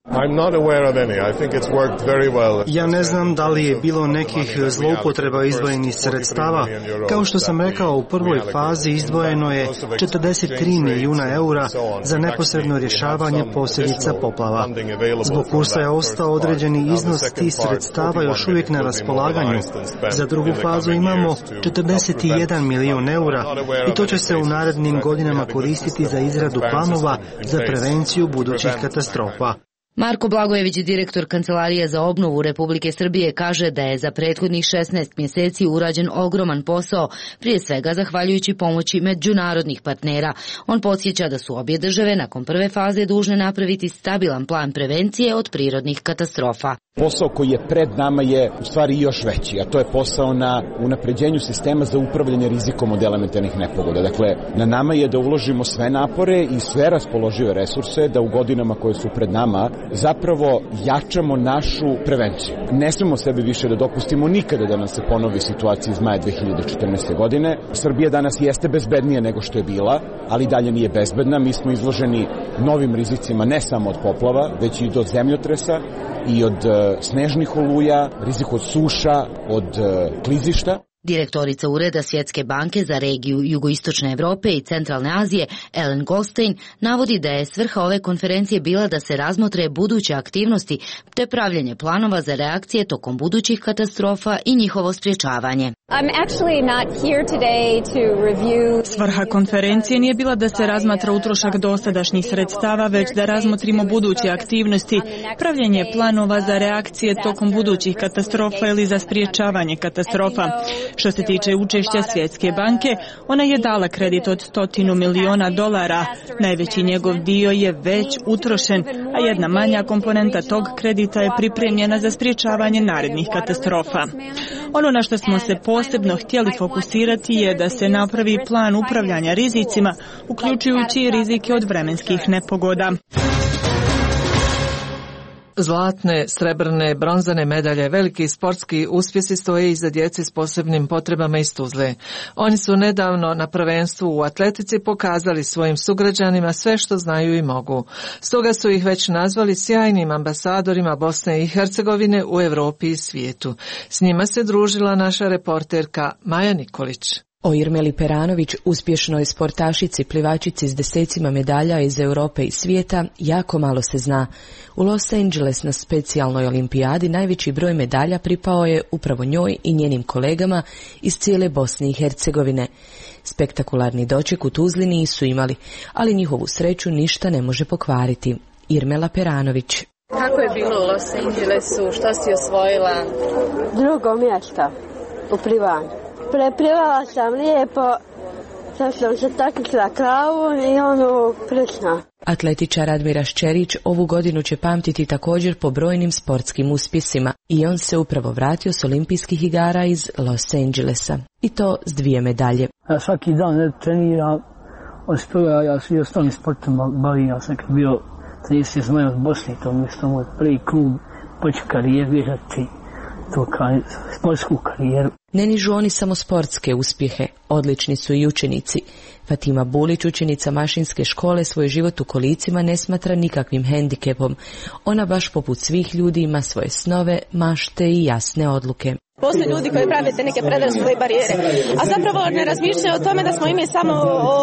Ja ne znam da li je bilo nekih zloupotreba izdvojenih sredstava. Kao što sam rekao, u prvoj fazi izdvojeno je 43 milijuna eura za neposredno rješavanje posljedica poplava. Zbog kursa je ostao određeni iznos tih sredstava još uvijek na raspolaganju. Za drugu fazu imamo 41 milijun eura i to će se u narednim godinama koristiti za izradu planova za prevenciju budućih katastrofa. Marko Blagojević, direktor Kancelarije za obnovu Republike Srbije, kaže da je za prethodnih 16 mjeseci urađen ogroman posao, prije svega zahvaljujući pomoći međunarodnih partnera. On podsjeća da su obje države nakon prve faze dužne napraviti stabilan plan prevencije od prirodnih katastrofa. Posao koji je pred nama je u stvari još veći, a to je posao na unapređenju sistema za upravljanje rizikom od elementarnih nepogoda. Dakle, na nama je da uložimo sve napore i sve raspoložive resurse da u godinama koje su pred nama zapravo jačamo našu prevenciju. Ne smemo sebi više da dopustimo nikada da nam se ponovi situacija iz maja 2014. godine. Srbija danas jeste bezbednija nego što je bila, ali dalje nije bezbedna. Mi smo izloženi novim rizicima ne samo od poplava, već i od zemljotresa i od snežnih oluja, rizik od suša, od klizišta. Direktorica Ureda Svjetske banke za regiju Jugoistočne Evrope i Centralne Azije, Ellen Goldstein, navodi da je svrha ove konferencije bila da se razmotre buduće aktivnosti te pravljenje planova za reakcije tokom budućih katastrofa i njihovo sprječavanje. Svrha konferencije nije bila da se razmatra utrošak dosadašnjih sredstava, već da razmotrimo buduće aktivnosti, pravljenje planova za reakcije tokom budućih katastrofa ili za sprječavanje katastrofa. Što se tiče učešća Svjetske banke, ona je dala kredit od $100 miliona. Najveći njegov dio je već utrošen, a jedna manja komponenta tog kredita je pripremljena za sprječavanje narednih katastrofa. Ono na što smo se posebno htjeli fokusirati je da se napravi plan upravljanja rizicima, uključujući i rizike od vremenskih nepogoda. Zlatne, srebrne, bronzane medalje, veliki sportski uspjesi stoje iza djece s posebnim potrebama iz Tuzle. Oni su nedavno na prvenstvu u atletici pokazali svojim sugrađanima sve što znaju i mogu. Stoga su ih već nazvali sjajnim ambasadorima Bosne i Hercegovine u Europi i svijetu. S njima se družila naša reporterka Maja Nikolić. O Irmeli Peranović, uspješnoj sportašici, plivačici s desecima medalja iz Europe i svijeta, jako malo se zna. U Los Angeles na specijalnoj olimpijadi najveći broj medalja pripao je upravo njoj i njenim kolegama iz cijele Bosne i Hercegovine. Spektakularni doček u Tuzli nisu imali, ali njihovu sreću ništa ne može pokvariti. Irmela Peranović. Kako je bilo u Los Angelesu? Šta si osvojila? Drugo mjesto u plivanju. Preplivala sam lijepo, sad sam se takmičila kravu i ono prisna. Atletičar Admira Šćerić ovu godinu će pamtiti također po brojnim sportskim uspjesima i on se upravo vratio s olimpijskih igara iz Los Angelesa. I to s 2 medalje. Ja svaki dan treniram, od toga ja svi ostalim sportom bavim, ja sam kad bio 30 zmaja od Bosne, to mi je moj prvi klub, počeo karijer bježati, to kao sportsku karijeru. Ne nižu oni samo sportske uspjehe, odlični su i učenici. Fatima Bulić, učenica mašinske škole, svoj život u kolicima ne smatra nikakvim hendikepom. Ona baš poput svih ljudi ima svoje snove, mašte i jasne odluke. Postoje ljudi koji prave te neke predrasude i barijere, a zapravo ne razmišljaju o tome da smo mi samo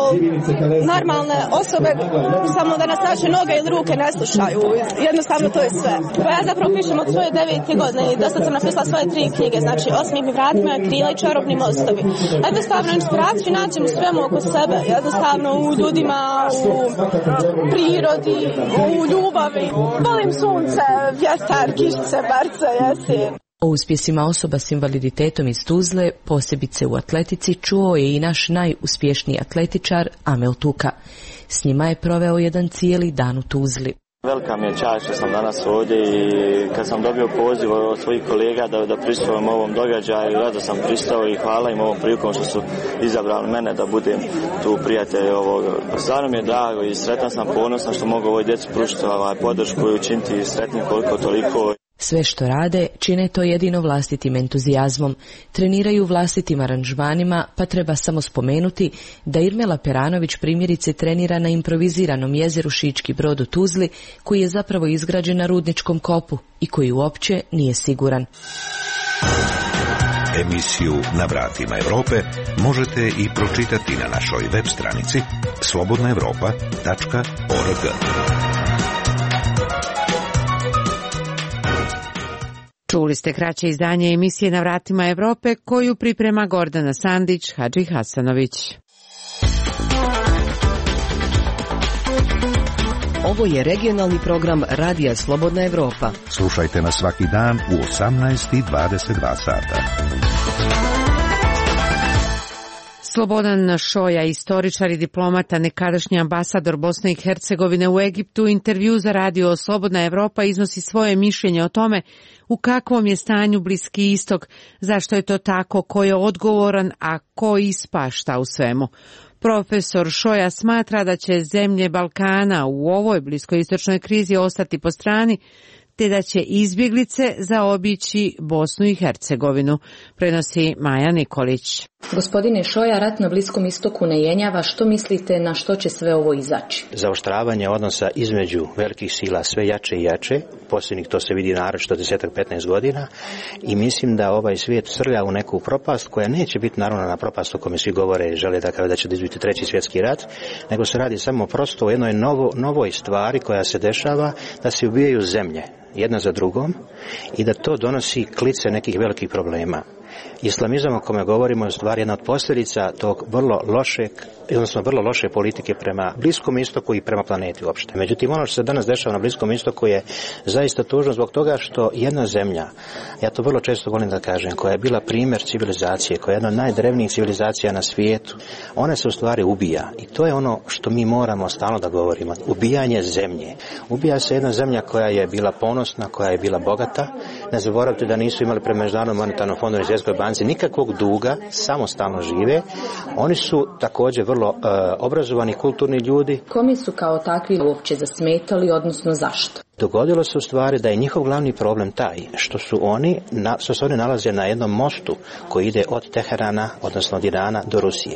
normalne osobe, samo da nas naše noge ili ruke ne slušaju. Jednostavno to je sve. Ja zapravo pišem od svoje 9. godine i dosta sam napisala svoje 3 knjige, znači Osmijeh mi vratima, Krila i Čarobni mostovi. Jednostavno inspiraciju nađem u svemu oko sebe, jednostavno u ljudima, u prirodi, u ljubavi. Volim sunce, vjetar, kišice, barce, jesen. O uspjesima osoba s invaliditetom iz Tuzle, posebice u atletici, čuo je i naš najuspješniji atletičar Amel Tuka. S njima je proveo jedan cijeli dan u Tuzli. Velika mi je čast što sam danas ovdje i kad sam dobio poziv od svojih kolega da prisustvujem ovom događaju, rado sam pristao i hvala im ovom prilikom što su izabrali mene da budem tu prijatelj ovog. Stvarno mi je drago i sretan sam, ponosan što mogu ovoj djeci pružiti podršku i učiniti sretnim koliko toliko. Sve što rade, čine to jedino vlastitim entuzijazmom, treniraju vlastitim aranžmanima, pa treba samo spomenuti da Irmela Peranović primjerice trenira na improviziranom jezeru Šički Brod u Tuzli, koji je zapravo izgrađen na rudničkom kopu i koji uopće nije siguran. Emisiju Na vratima Evrope možete i pročitati na našoj web stranici slobodnaevropa.org. Čuli ste kraće izdanje emisije Na vratima Evrope koju priprema Gordana Sandić, Hadži Hasanović. Ovo je regionalni program Radija Slobodna Evropa. Slušajte nas svaki dan u 18:22 sata. Slobodan Šoja, istoričar i diplomata, nekadašnji ambasador Bosne i Hercegovine u Egiptu, u intervju za radio Slobodna Evropa iznosi svoje mišljenje o tome u kakvom je stanju Bliski istok, zašto je to tako, ko je odgovoran, a ko ispašta u svemu. Profesor Šoja smatra da će zemlje Balkana u ovoj bliskoistočnoj krizi ostati po strani, te da će izbjeglice zaobići Bosnu i Hercegovinu, prenosi Maja Nikolić. Gospodine Šoja, rat na Bliskom istoku ne jenjava. Što mislite na što će sve ovo izaći? Zaoštravanje odnosa između velikih sila sve jače i jače. Posljednjih to se vidi naročito 10-15 godina i mislim da ovaj svijet srlja u neku propast koja neće biti naravno na propast o kome svi govore, žele da će izbiti treći svjetski rat, nego se radi samo prosto o jednoj novoj stvari koja se dešava, da se ubijaju zemlje jedna za drugom i da to donosi klice nekih velikih problema. Islamizam o kome govorimo je stvar jedna od posljedica tog vrlo loše politike prema Bliskom istoku i prema planeti uopšte. Međutim, ono što se danas dešava na Bliskom istoku je zaista tužno zbog toga što jedna zemlja, ja to vrlo često volim da kažem, koja je bila primjer civilizacije, koja je jedna od najdrevnijih civilizacija na svijetu, ona se u stvari ubija. I to je ono što mi moramo stalno da govorimo. Ubijanje zemlje. Ubija se jedna zemlja koja je bila ponosna, koja je bila bogata. Ne zaboravite da nisu imali prema Međunarodnom monetarnom fondu i Svjetskoj banci nikakvog duga, samostalno žive. Oni su također vrlo obrazovani, kulturni ljudi. Kome su kao takvi uopće zasmetali, odnosno zašto? Dogodilo se u stvari da je njihov glavni problem taj što se oni nalaze na jednom mostu koji ide od Teherana, odnosno od Irana do Rusije.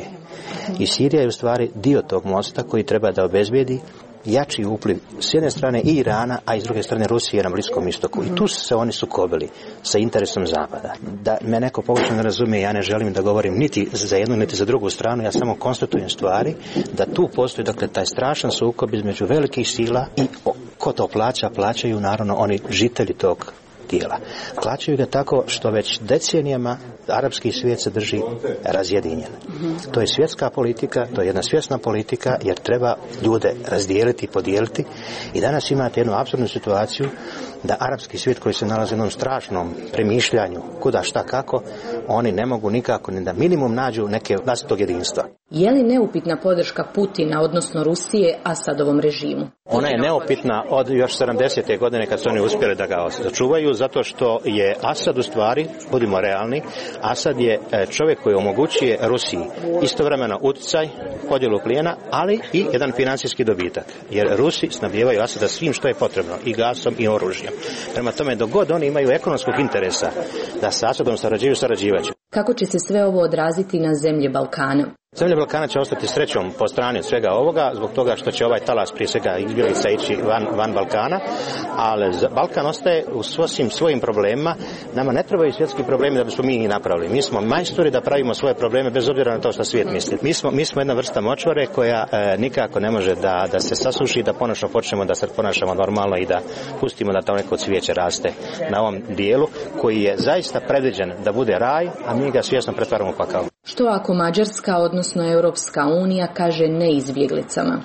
I Sirija je u stvari dio tog mosta koji treba da obezbijedi jači upliv s jedne strane i Irana, a i s druge strane Rusije na Bliskom istoku. I tu su se oni sukobili sa interesom Zapada. Da me neko pogrešno ne razumije, ja ne želim da govorim niti za jednu niti za drugu stranu, ja samo konstatujem stvari da tu postoji taj strašan sukob između velikih sila i ko to plaća, plaćaju naravno oni žitelji tog tijela. Plaćaju ga tako što već decenijama arapski svijet se drži razjedinjen. To je svjetska politika, to je jedna svjesna politika jer treba ljude razdijeliti, podijeliti i danas imate jednu apsurdnu situaciju da arapski svijet koji se nalazi u jednom strašnom premišljanju kuda šta kako, oni ne mogu nikako ni da minimum nađu neke vlastitog jedinstva. Je li neupitna podrška Putina, odnosno Rusije, Asadovom režimu? Ona je neupitna od još 70. godine kad su oni uspjeli da ga sačuvaju, zato što je Asad u stvari, budimo realni, Asad je čovjek koji omogućuje Rusiji istovremeno utjecaj, podjelu plijena, ali i jedan financijski dobitak. Jer Rusi snabdijevaju Asada svim što je potrebno, i gasom i oružjem. Prema tome, dok god oni imaju ekonomskog interesa da sa Asadom sarađivaće. Kako će se sve ovo odraziti na zemlje Balkana? Zemlje Balkana će ostati srećom po strani od svega ovoga, zbog toga što će ovaj talas prije svega izbjeglica ići van Balkana, ali Balkan ostaje u svojim problemima. Nama ne trebaju svjetski problemi da bismo mi ih napravili. Mi smo majstori da pravimo svoje probleme bez obzira na to što svijet misli. Mi smo jedna vrsta močvare koja nikako ne može da se sasuši i da ponošno počnemo da se ponašamo normalno i da pustimo da tamo neko cvijeće raste na ovom dijelu koji je zaista predviđen da bude raj, a mi ga svjesno pretvaramo u pakao. Što ako Mađarska, odnosno Europska unija, kaže ne izbjeglicama?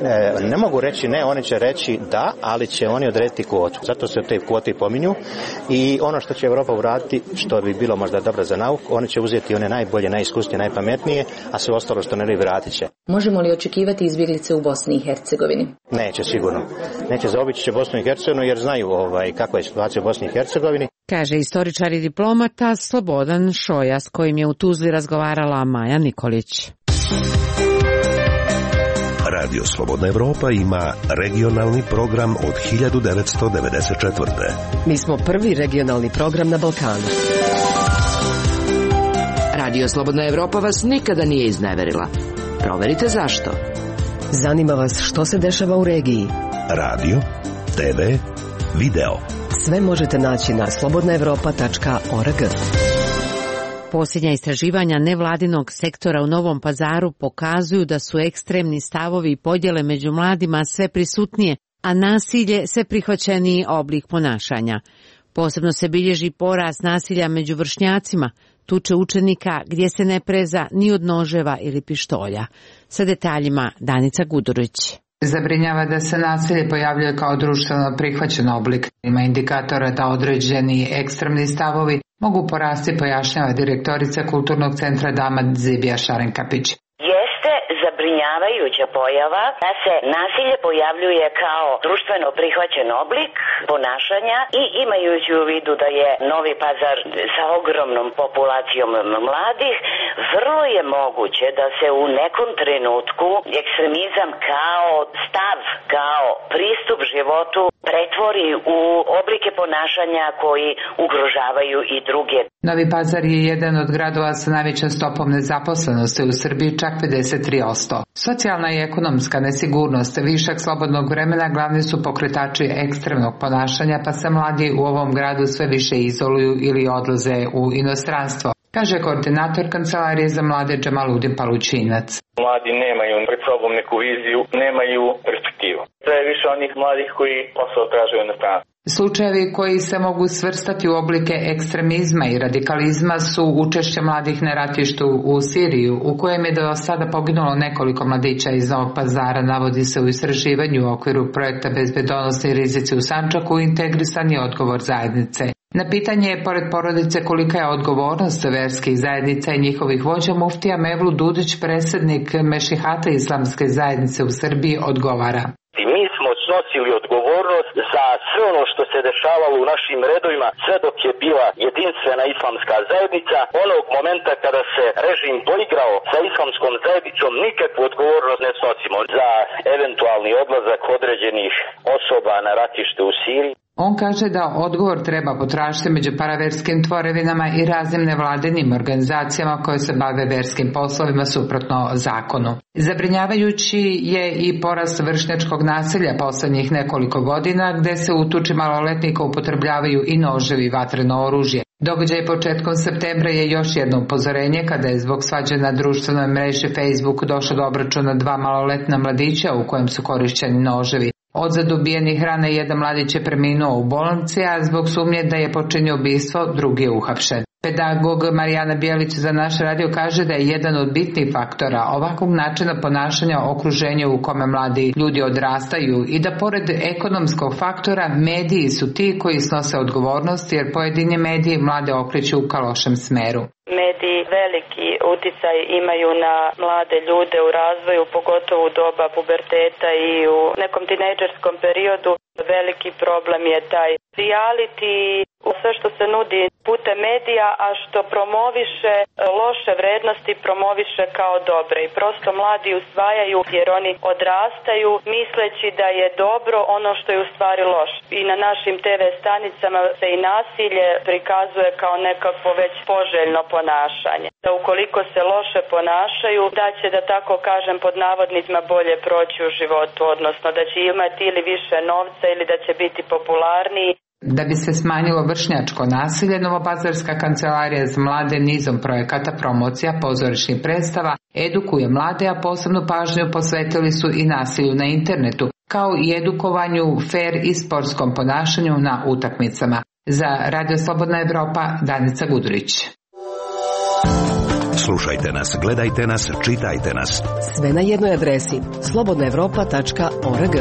Ne mogu reći ne, oni će reći da, ali će oni odrediti kvotu. Zato se te kvote pominju i ono što će Europa uraditi, što bi bilo možda dobro za nauku, oni će uzeti one najbolje, najiskusnije, najpametnije, a sve ostalo što ne li vratit će. Možemo li očekivati izbjeglice u Bosni i Hercegovini? Neće sigurno. Neće, zaobići će Bosnu i Hercegovinu jer znaju kakva je situacija u Bosni i Hercegovini. Kaže istoričar i diplomata Slobodan Šoja, s kojim je u Tuzli razgovarala Maja Nikolić. Radio Slobodna Evropa ima regionalni program od 1994. Mi smo prvi regionalni program na Balkanu. Radio Slobodna Evropa vas nikada nije izneverila. Proverite zašto. Zanima vas što se dešava u regiji. Radio, TV, video. Sve možete naći na slobodnaevropa.org. Posljednja istraživanja nevladinog sektora u Novom Pazaru pokazuju da su ekstremni stavovi i podjele među mladima sve prisutnije, a nasilje sve prihvaćeniji oblik ponašanja. Posebno se bilježi porast nasilja među vršnjacima, tuče učenika gdje se ne preza ni od noževa ili pištolja. Sa detaljima Danica Gudurić. Zabrinjava da se nasilje pojavljuje kao društveno prihvaćen oblik. Ima indikatora da određeni ekstremni stavovi mogu porasti, pojašnjava direktorica Kulturnog centra Dama Zibija Šarenkapić. Jeste zabrinjavajuća pojava da se nasilje pojavljuje kao društveno prihvaćen oblik ponašanja i imajući u vidu da je Novi Pazar sa ogromnom populacijom mladih, vrlo je moguće da se u nekom trenutku ekstremizam kao stav, kao pristup životu pretvori u oblike ponašanja koji ugrožavaju i druge. Novi Pazar je jedan od gradova sa najvećom stopom nezaposlenosti u Srbiji, čak 53%. Socijalna i ekonomska nesigurnost, višak slobodnog vremena glavni su pokretači ekstremnog ponašanja, pa se mladi u ovom gradu sve više izoluju ili odlaze u inostranstvo, kaže koordinator Kancelarije za mlade Džamaludin Palućinac. Mladi nemaju pred sobom neku viziju, nemaju perspektivu. To je više onih mladih koji posao traže u inostranstvu. Slučajevi koji se mogu svrstati u oblike ekstremizma i radikalizma su učešće mladih na ratištu u Siriju, u kojem je do sada poginulo nekoliko mladića iz Novog Pazara, navodi se u istraživanju u okviru projekta Bezbedonosni rizici u Sandžaku, integrisani odgovor zajednice. Na pitanje je, pored porodice, kolika je odgovornost verskih zajednica i njihovih vođa, muftija Mevlu Dudić, predsjednik Mešihata Islamske zajednice u Srbiji, odgovara. Mi smo snosili odgovornost za sve ono što se dešavalo u našim redovima sve dok je bila jedinstvena islamska zajednica. Onog momenta kada se režim poigrao sa islamskom zajednicom, nikakvu odgovornost ne snosimo za eventualni odlazak određenih osoba na ratište u Siriji. On kaže da odgovor treba potražiti među paraverskim tvorevinama i raznim nevladinim organizacijama koje se bave verskim poslovima suprotno zakonu. Zabrinjavajući je i porast vršnjačkog nasilja poslednjih nekoliko godina, gde se u tuči maloletnika upotrebljavaju i noževi i vatreno oružje. Događaj početkom septembra je još jedno upozorenje kada je zbog svađe na društvenoj mreži Facebook došlo do obračuna 2 maloletna mladića u kojem su korišćeni noževi. Odzad ubijenih rana jedan mladić je preminuo u bolnici, a zbog sumnje da je počinio ubistvo, drugi je uhapšen. Pedagog Marijana Bijelić za naš radio kaže da je jedan od bitnih faktora ovakvog načina ponašanja okruženja u kome mladi ljudi odrastaju i da pored ekonomskog faktora mediji su ti koji snose odgovornost, jer pojedini mediji mlade okreću ka lošem smeru. Mediji veliki uticaj imaju na mlade ljude u razvoju, pogotovo u doba puberteta i u nekom tinejdžerskom periodu. Veliki problem je taj reality, sve što se nudi putem medija, a što promoviše loše vrednosti, promoviše kao dobre. I prosto mladi usvajaju jer oni odrastaju misleći da je dobro ono što je u stvari loše. I na našim TV stanicama se i nasilje prikazuje kao nekakvo već poželjno ponašanje. Da ukoliko se loše ponašaju, da će, da tako kažem, pod navodnicima bolje proći u životu, odnosno da će imati ili više novca ili da će biti popularniji. Da bi se smanjilo vršnjačko nasilje, Novopazarska kancelarija za mlade nizom projekata, promocija, pozorišnih predstava edukuje mlade, a posebnu pažnju posvetili su i nasilju na internetu, kao i edukovanju fair i sportskom ponašanju na utakmicama. Za Radio Slobodna Evropa, Danica Gudurić. Slušajte nas, gledajte nas, čitajte nas. Sve na jednoj adresi slobodnaevropa.org.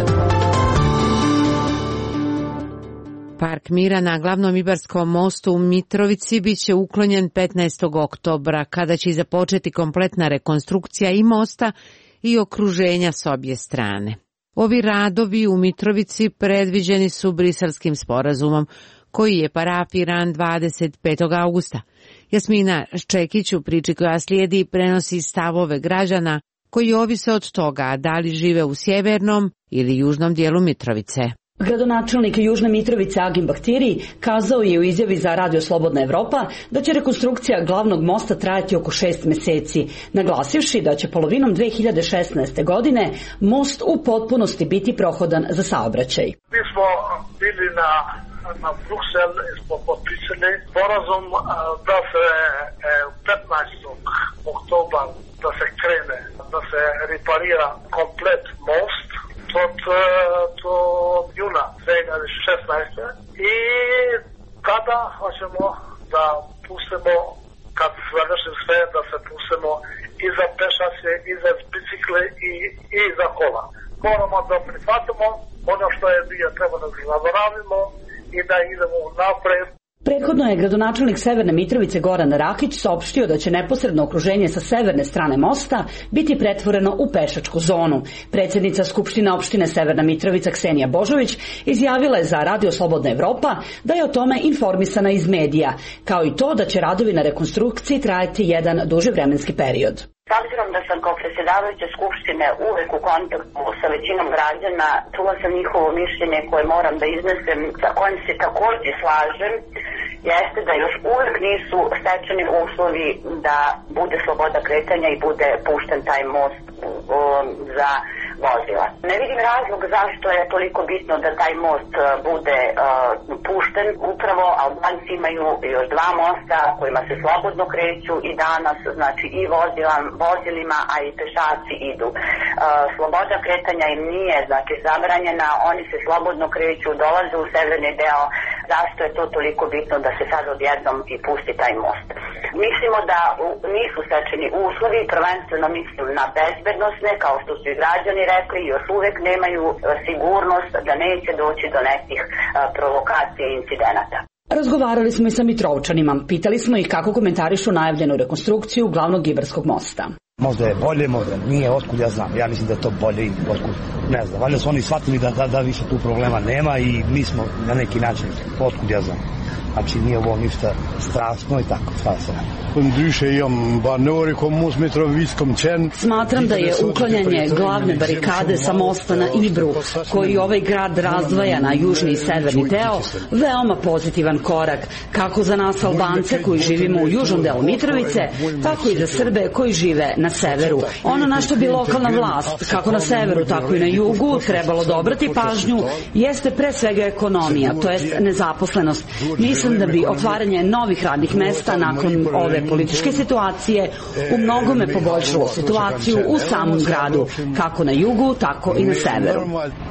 Park mira na glavnom Ibarskom mostu u Mitrovici bit će uklonjen 15. oktobra, kada će započeti kompletna rekonstrukcija i mosta i okruženja s obje strane. Ovi radovi u Mitrovici predviđeni su Briselskim sporazumom, koji je parafiran 25. augusta. Jasmina Ščekić u priči koja slijedi prenosi stavove građana koji ovise od toga da li žive u sjevernom ili južnom dijelu Mitrovice. Gradonačelnik Južne Mitrovice Agim Bahtiri kazao je u izjavi za Radio Slobodna Evropa da će rekonstrukcija glavnog mosta trajati oko 6 meseci, naglasivši da će polovinom 2016. godine most u potpunosti biti prohodan za saobraćaj. Mi smo bili na Bruxel i smo potpisali sporazum da se 15. oktobra da se krene, da se reparira komplet most do juna 2016. I kada hoćemo da pustimo, kad završim sve, da se pustimo i za pešace, i za bicikle, i za kola. Moramo da prihvatimo ono što je bio, treba da zaboravimo i da idemo napred. Prethodno je gradonačelnik Severne Mitrovice Goran Rakić saopštio da će neposredno okruženje sa severne strane mosta biti pretvoreno u pešačku zonu. Predsjednica Skupštine opštine Severna Mitrovica Ksenija Božović izjavila je za Radio Slobodna Evropa da je o tome informisana iz medija, kao i to da će radovi na rekonstrukciji trajati jedan duži vremenski period. S obzirom da sam kao predsjedavajuća Skupštine uvek u kontaktu sa većinom građana, čula sam njihovo mišljenje koje moram da iznesem, sa kojim se također slažem, jeste da još uvek nisu stečeni uslovi da bude sloboda kretanja i bude pušten taj most za vozila. Ne vidim razlog zašto je toliko bitno da taj most bude pušten. Upravo Albanci imaju još 2 mosta kojima se slobodno kreću i danas, znači i vozilima, a i pešaci idu. Sloboda kretanja im nije, znači, zabranjena, oni se slobodno kreću, dolaze u severni deo. Zašto je to toliko bitno da se sad odjednom i pusti taj most? Mislimo da nisu stečeni uslovi, prvenstveno mislim na bezbednosne, kao što su i građani rekli, još uvek nemaju sigurnost da neće doći do nekih provokacija i incidenata. Razgovarali smo i sa Mitrovčanima, pitali smo ih kako komentarišu najavljenu rekonstrukciju glavnog Ibarskog mosta. Možda je bolje, možda nije, otkud ja znam. Ja mislim da je to bolje i otkud, ne znam. Valjda su oni shvatili da više tu problema nema i mi smo na neki način, otkud ja znam. Znači nije ovo ništa strašno i tako, šta se radi. Smatram da je uklanjanje glavne barikade sa mosta na Ibru, koji ovaj grad razdvaja na južni i severni deo, veoma pozitivan korak, kako za nas Albance koji živimo u južnom delu Mitrovice, tako i za Srbe koji žive na severu. Ono na što bi lokalna vlast, kako na severu, tako i na jugu, trebalo da obrati pažnju, jeste pre svega ekonomija, to jest nezaposlenost. Mislim da bi otvaranje novih radnih mesta nakon ove političke situacije u mnogome poboljšalo situaciju u samom gradu, kako na jugu, tako i na severu.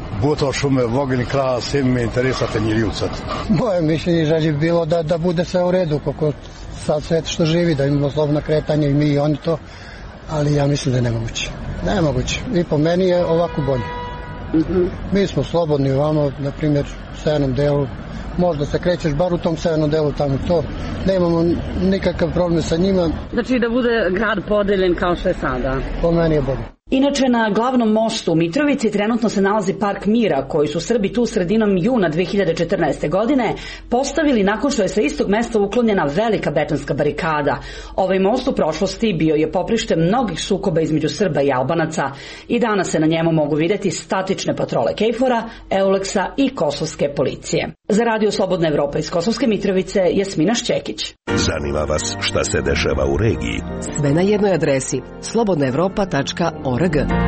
Moje mišljenje je bilo da bude sve u redu, kako sad svet što živi, da imamo slobodno kretanje i mi i oni to, ali ja mislim da je nemoguće. Nemoguće. I po meni je ovako bolje. Mi smo slobodni ovamo, na primjer, u severnom delu, možda se krećeš bar u tom severnom delu tamo to, nemamo nikakav problem sa njima. Znači da bude grad podeljen kao što je sada? Po meni je bolje. Inače, na glavnom mostu u Mitrovici trenutno se nalazi Park mira, koji su Srbi tu sredinom juna 2014. godine postavili nakon što je sa istog mesta uklonjena velika betonska barikada. Ovaj most u prošlosti bio je poprište mnogih sukoba između Srba i Albanaca i danas se na njemu mogu vidjeti statične patrole KFOR-a, Euleksa i kosovske policije. Za Radio Slobodna Evropa iz Kosovske Mitrovice, Jasmina Šćekić. Zanima vas šta se dešava u regiji? Sve na jednoj adresi slobodnaevropa.org.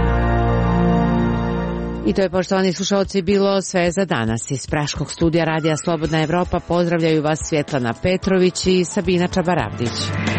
I to je, poštovani slušalci, bilo sve za danas. Iz Praškog studija Radija Slobodna Evropa pozdravljaju vas Svjetlana Petrović i Sabina Čabaravdić.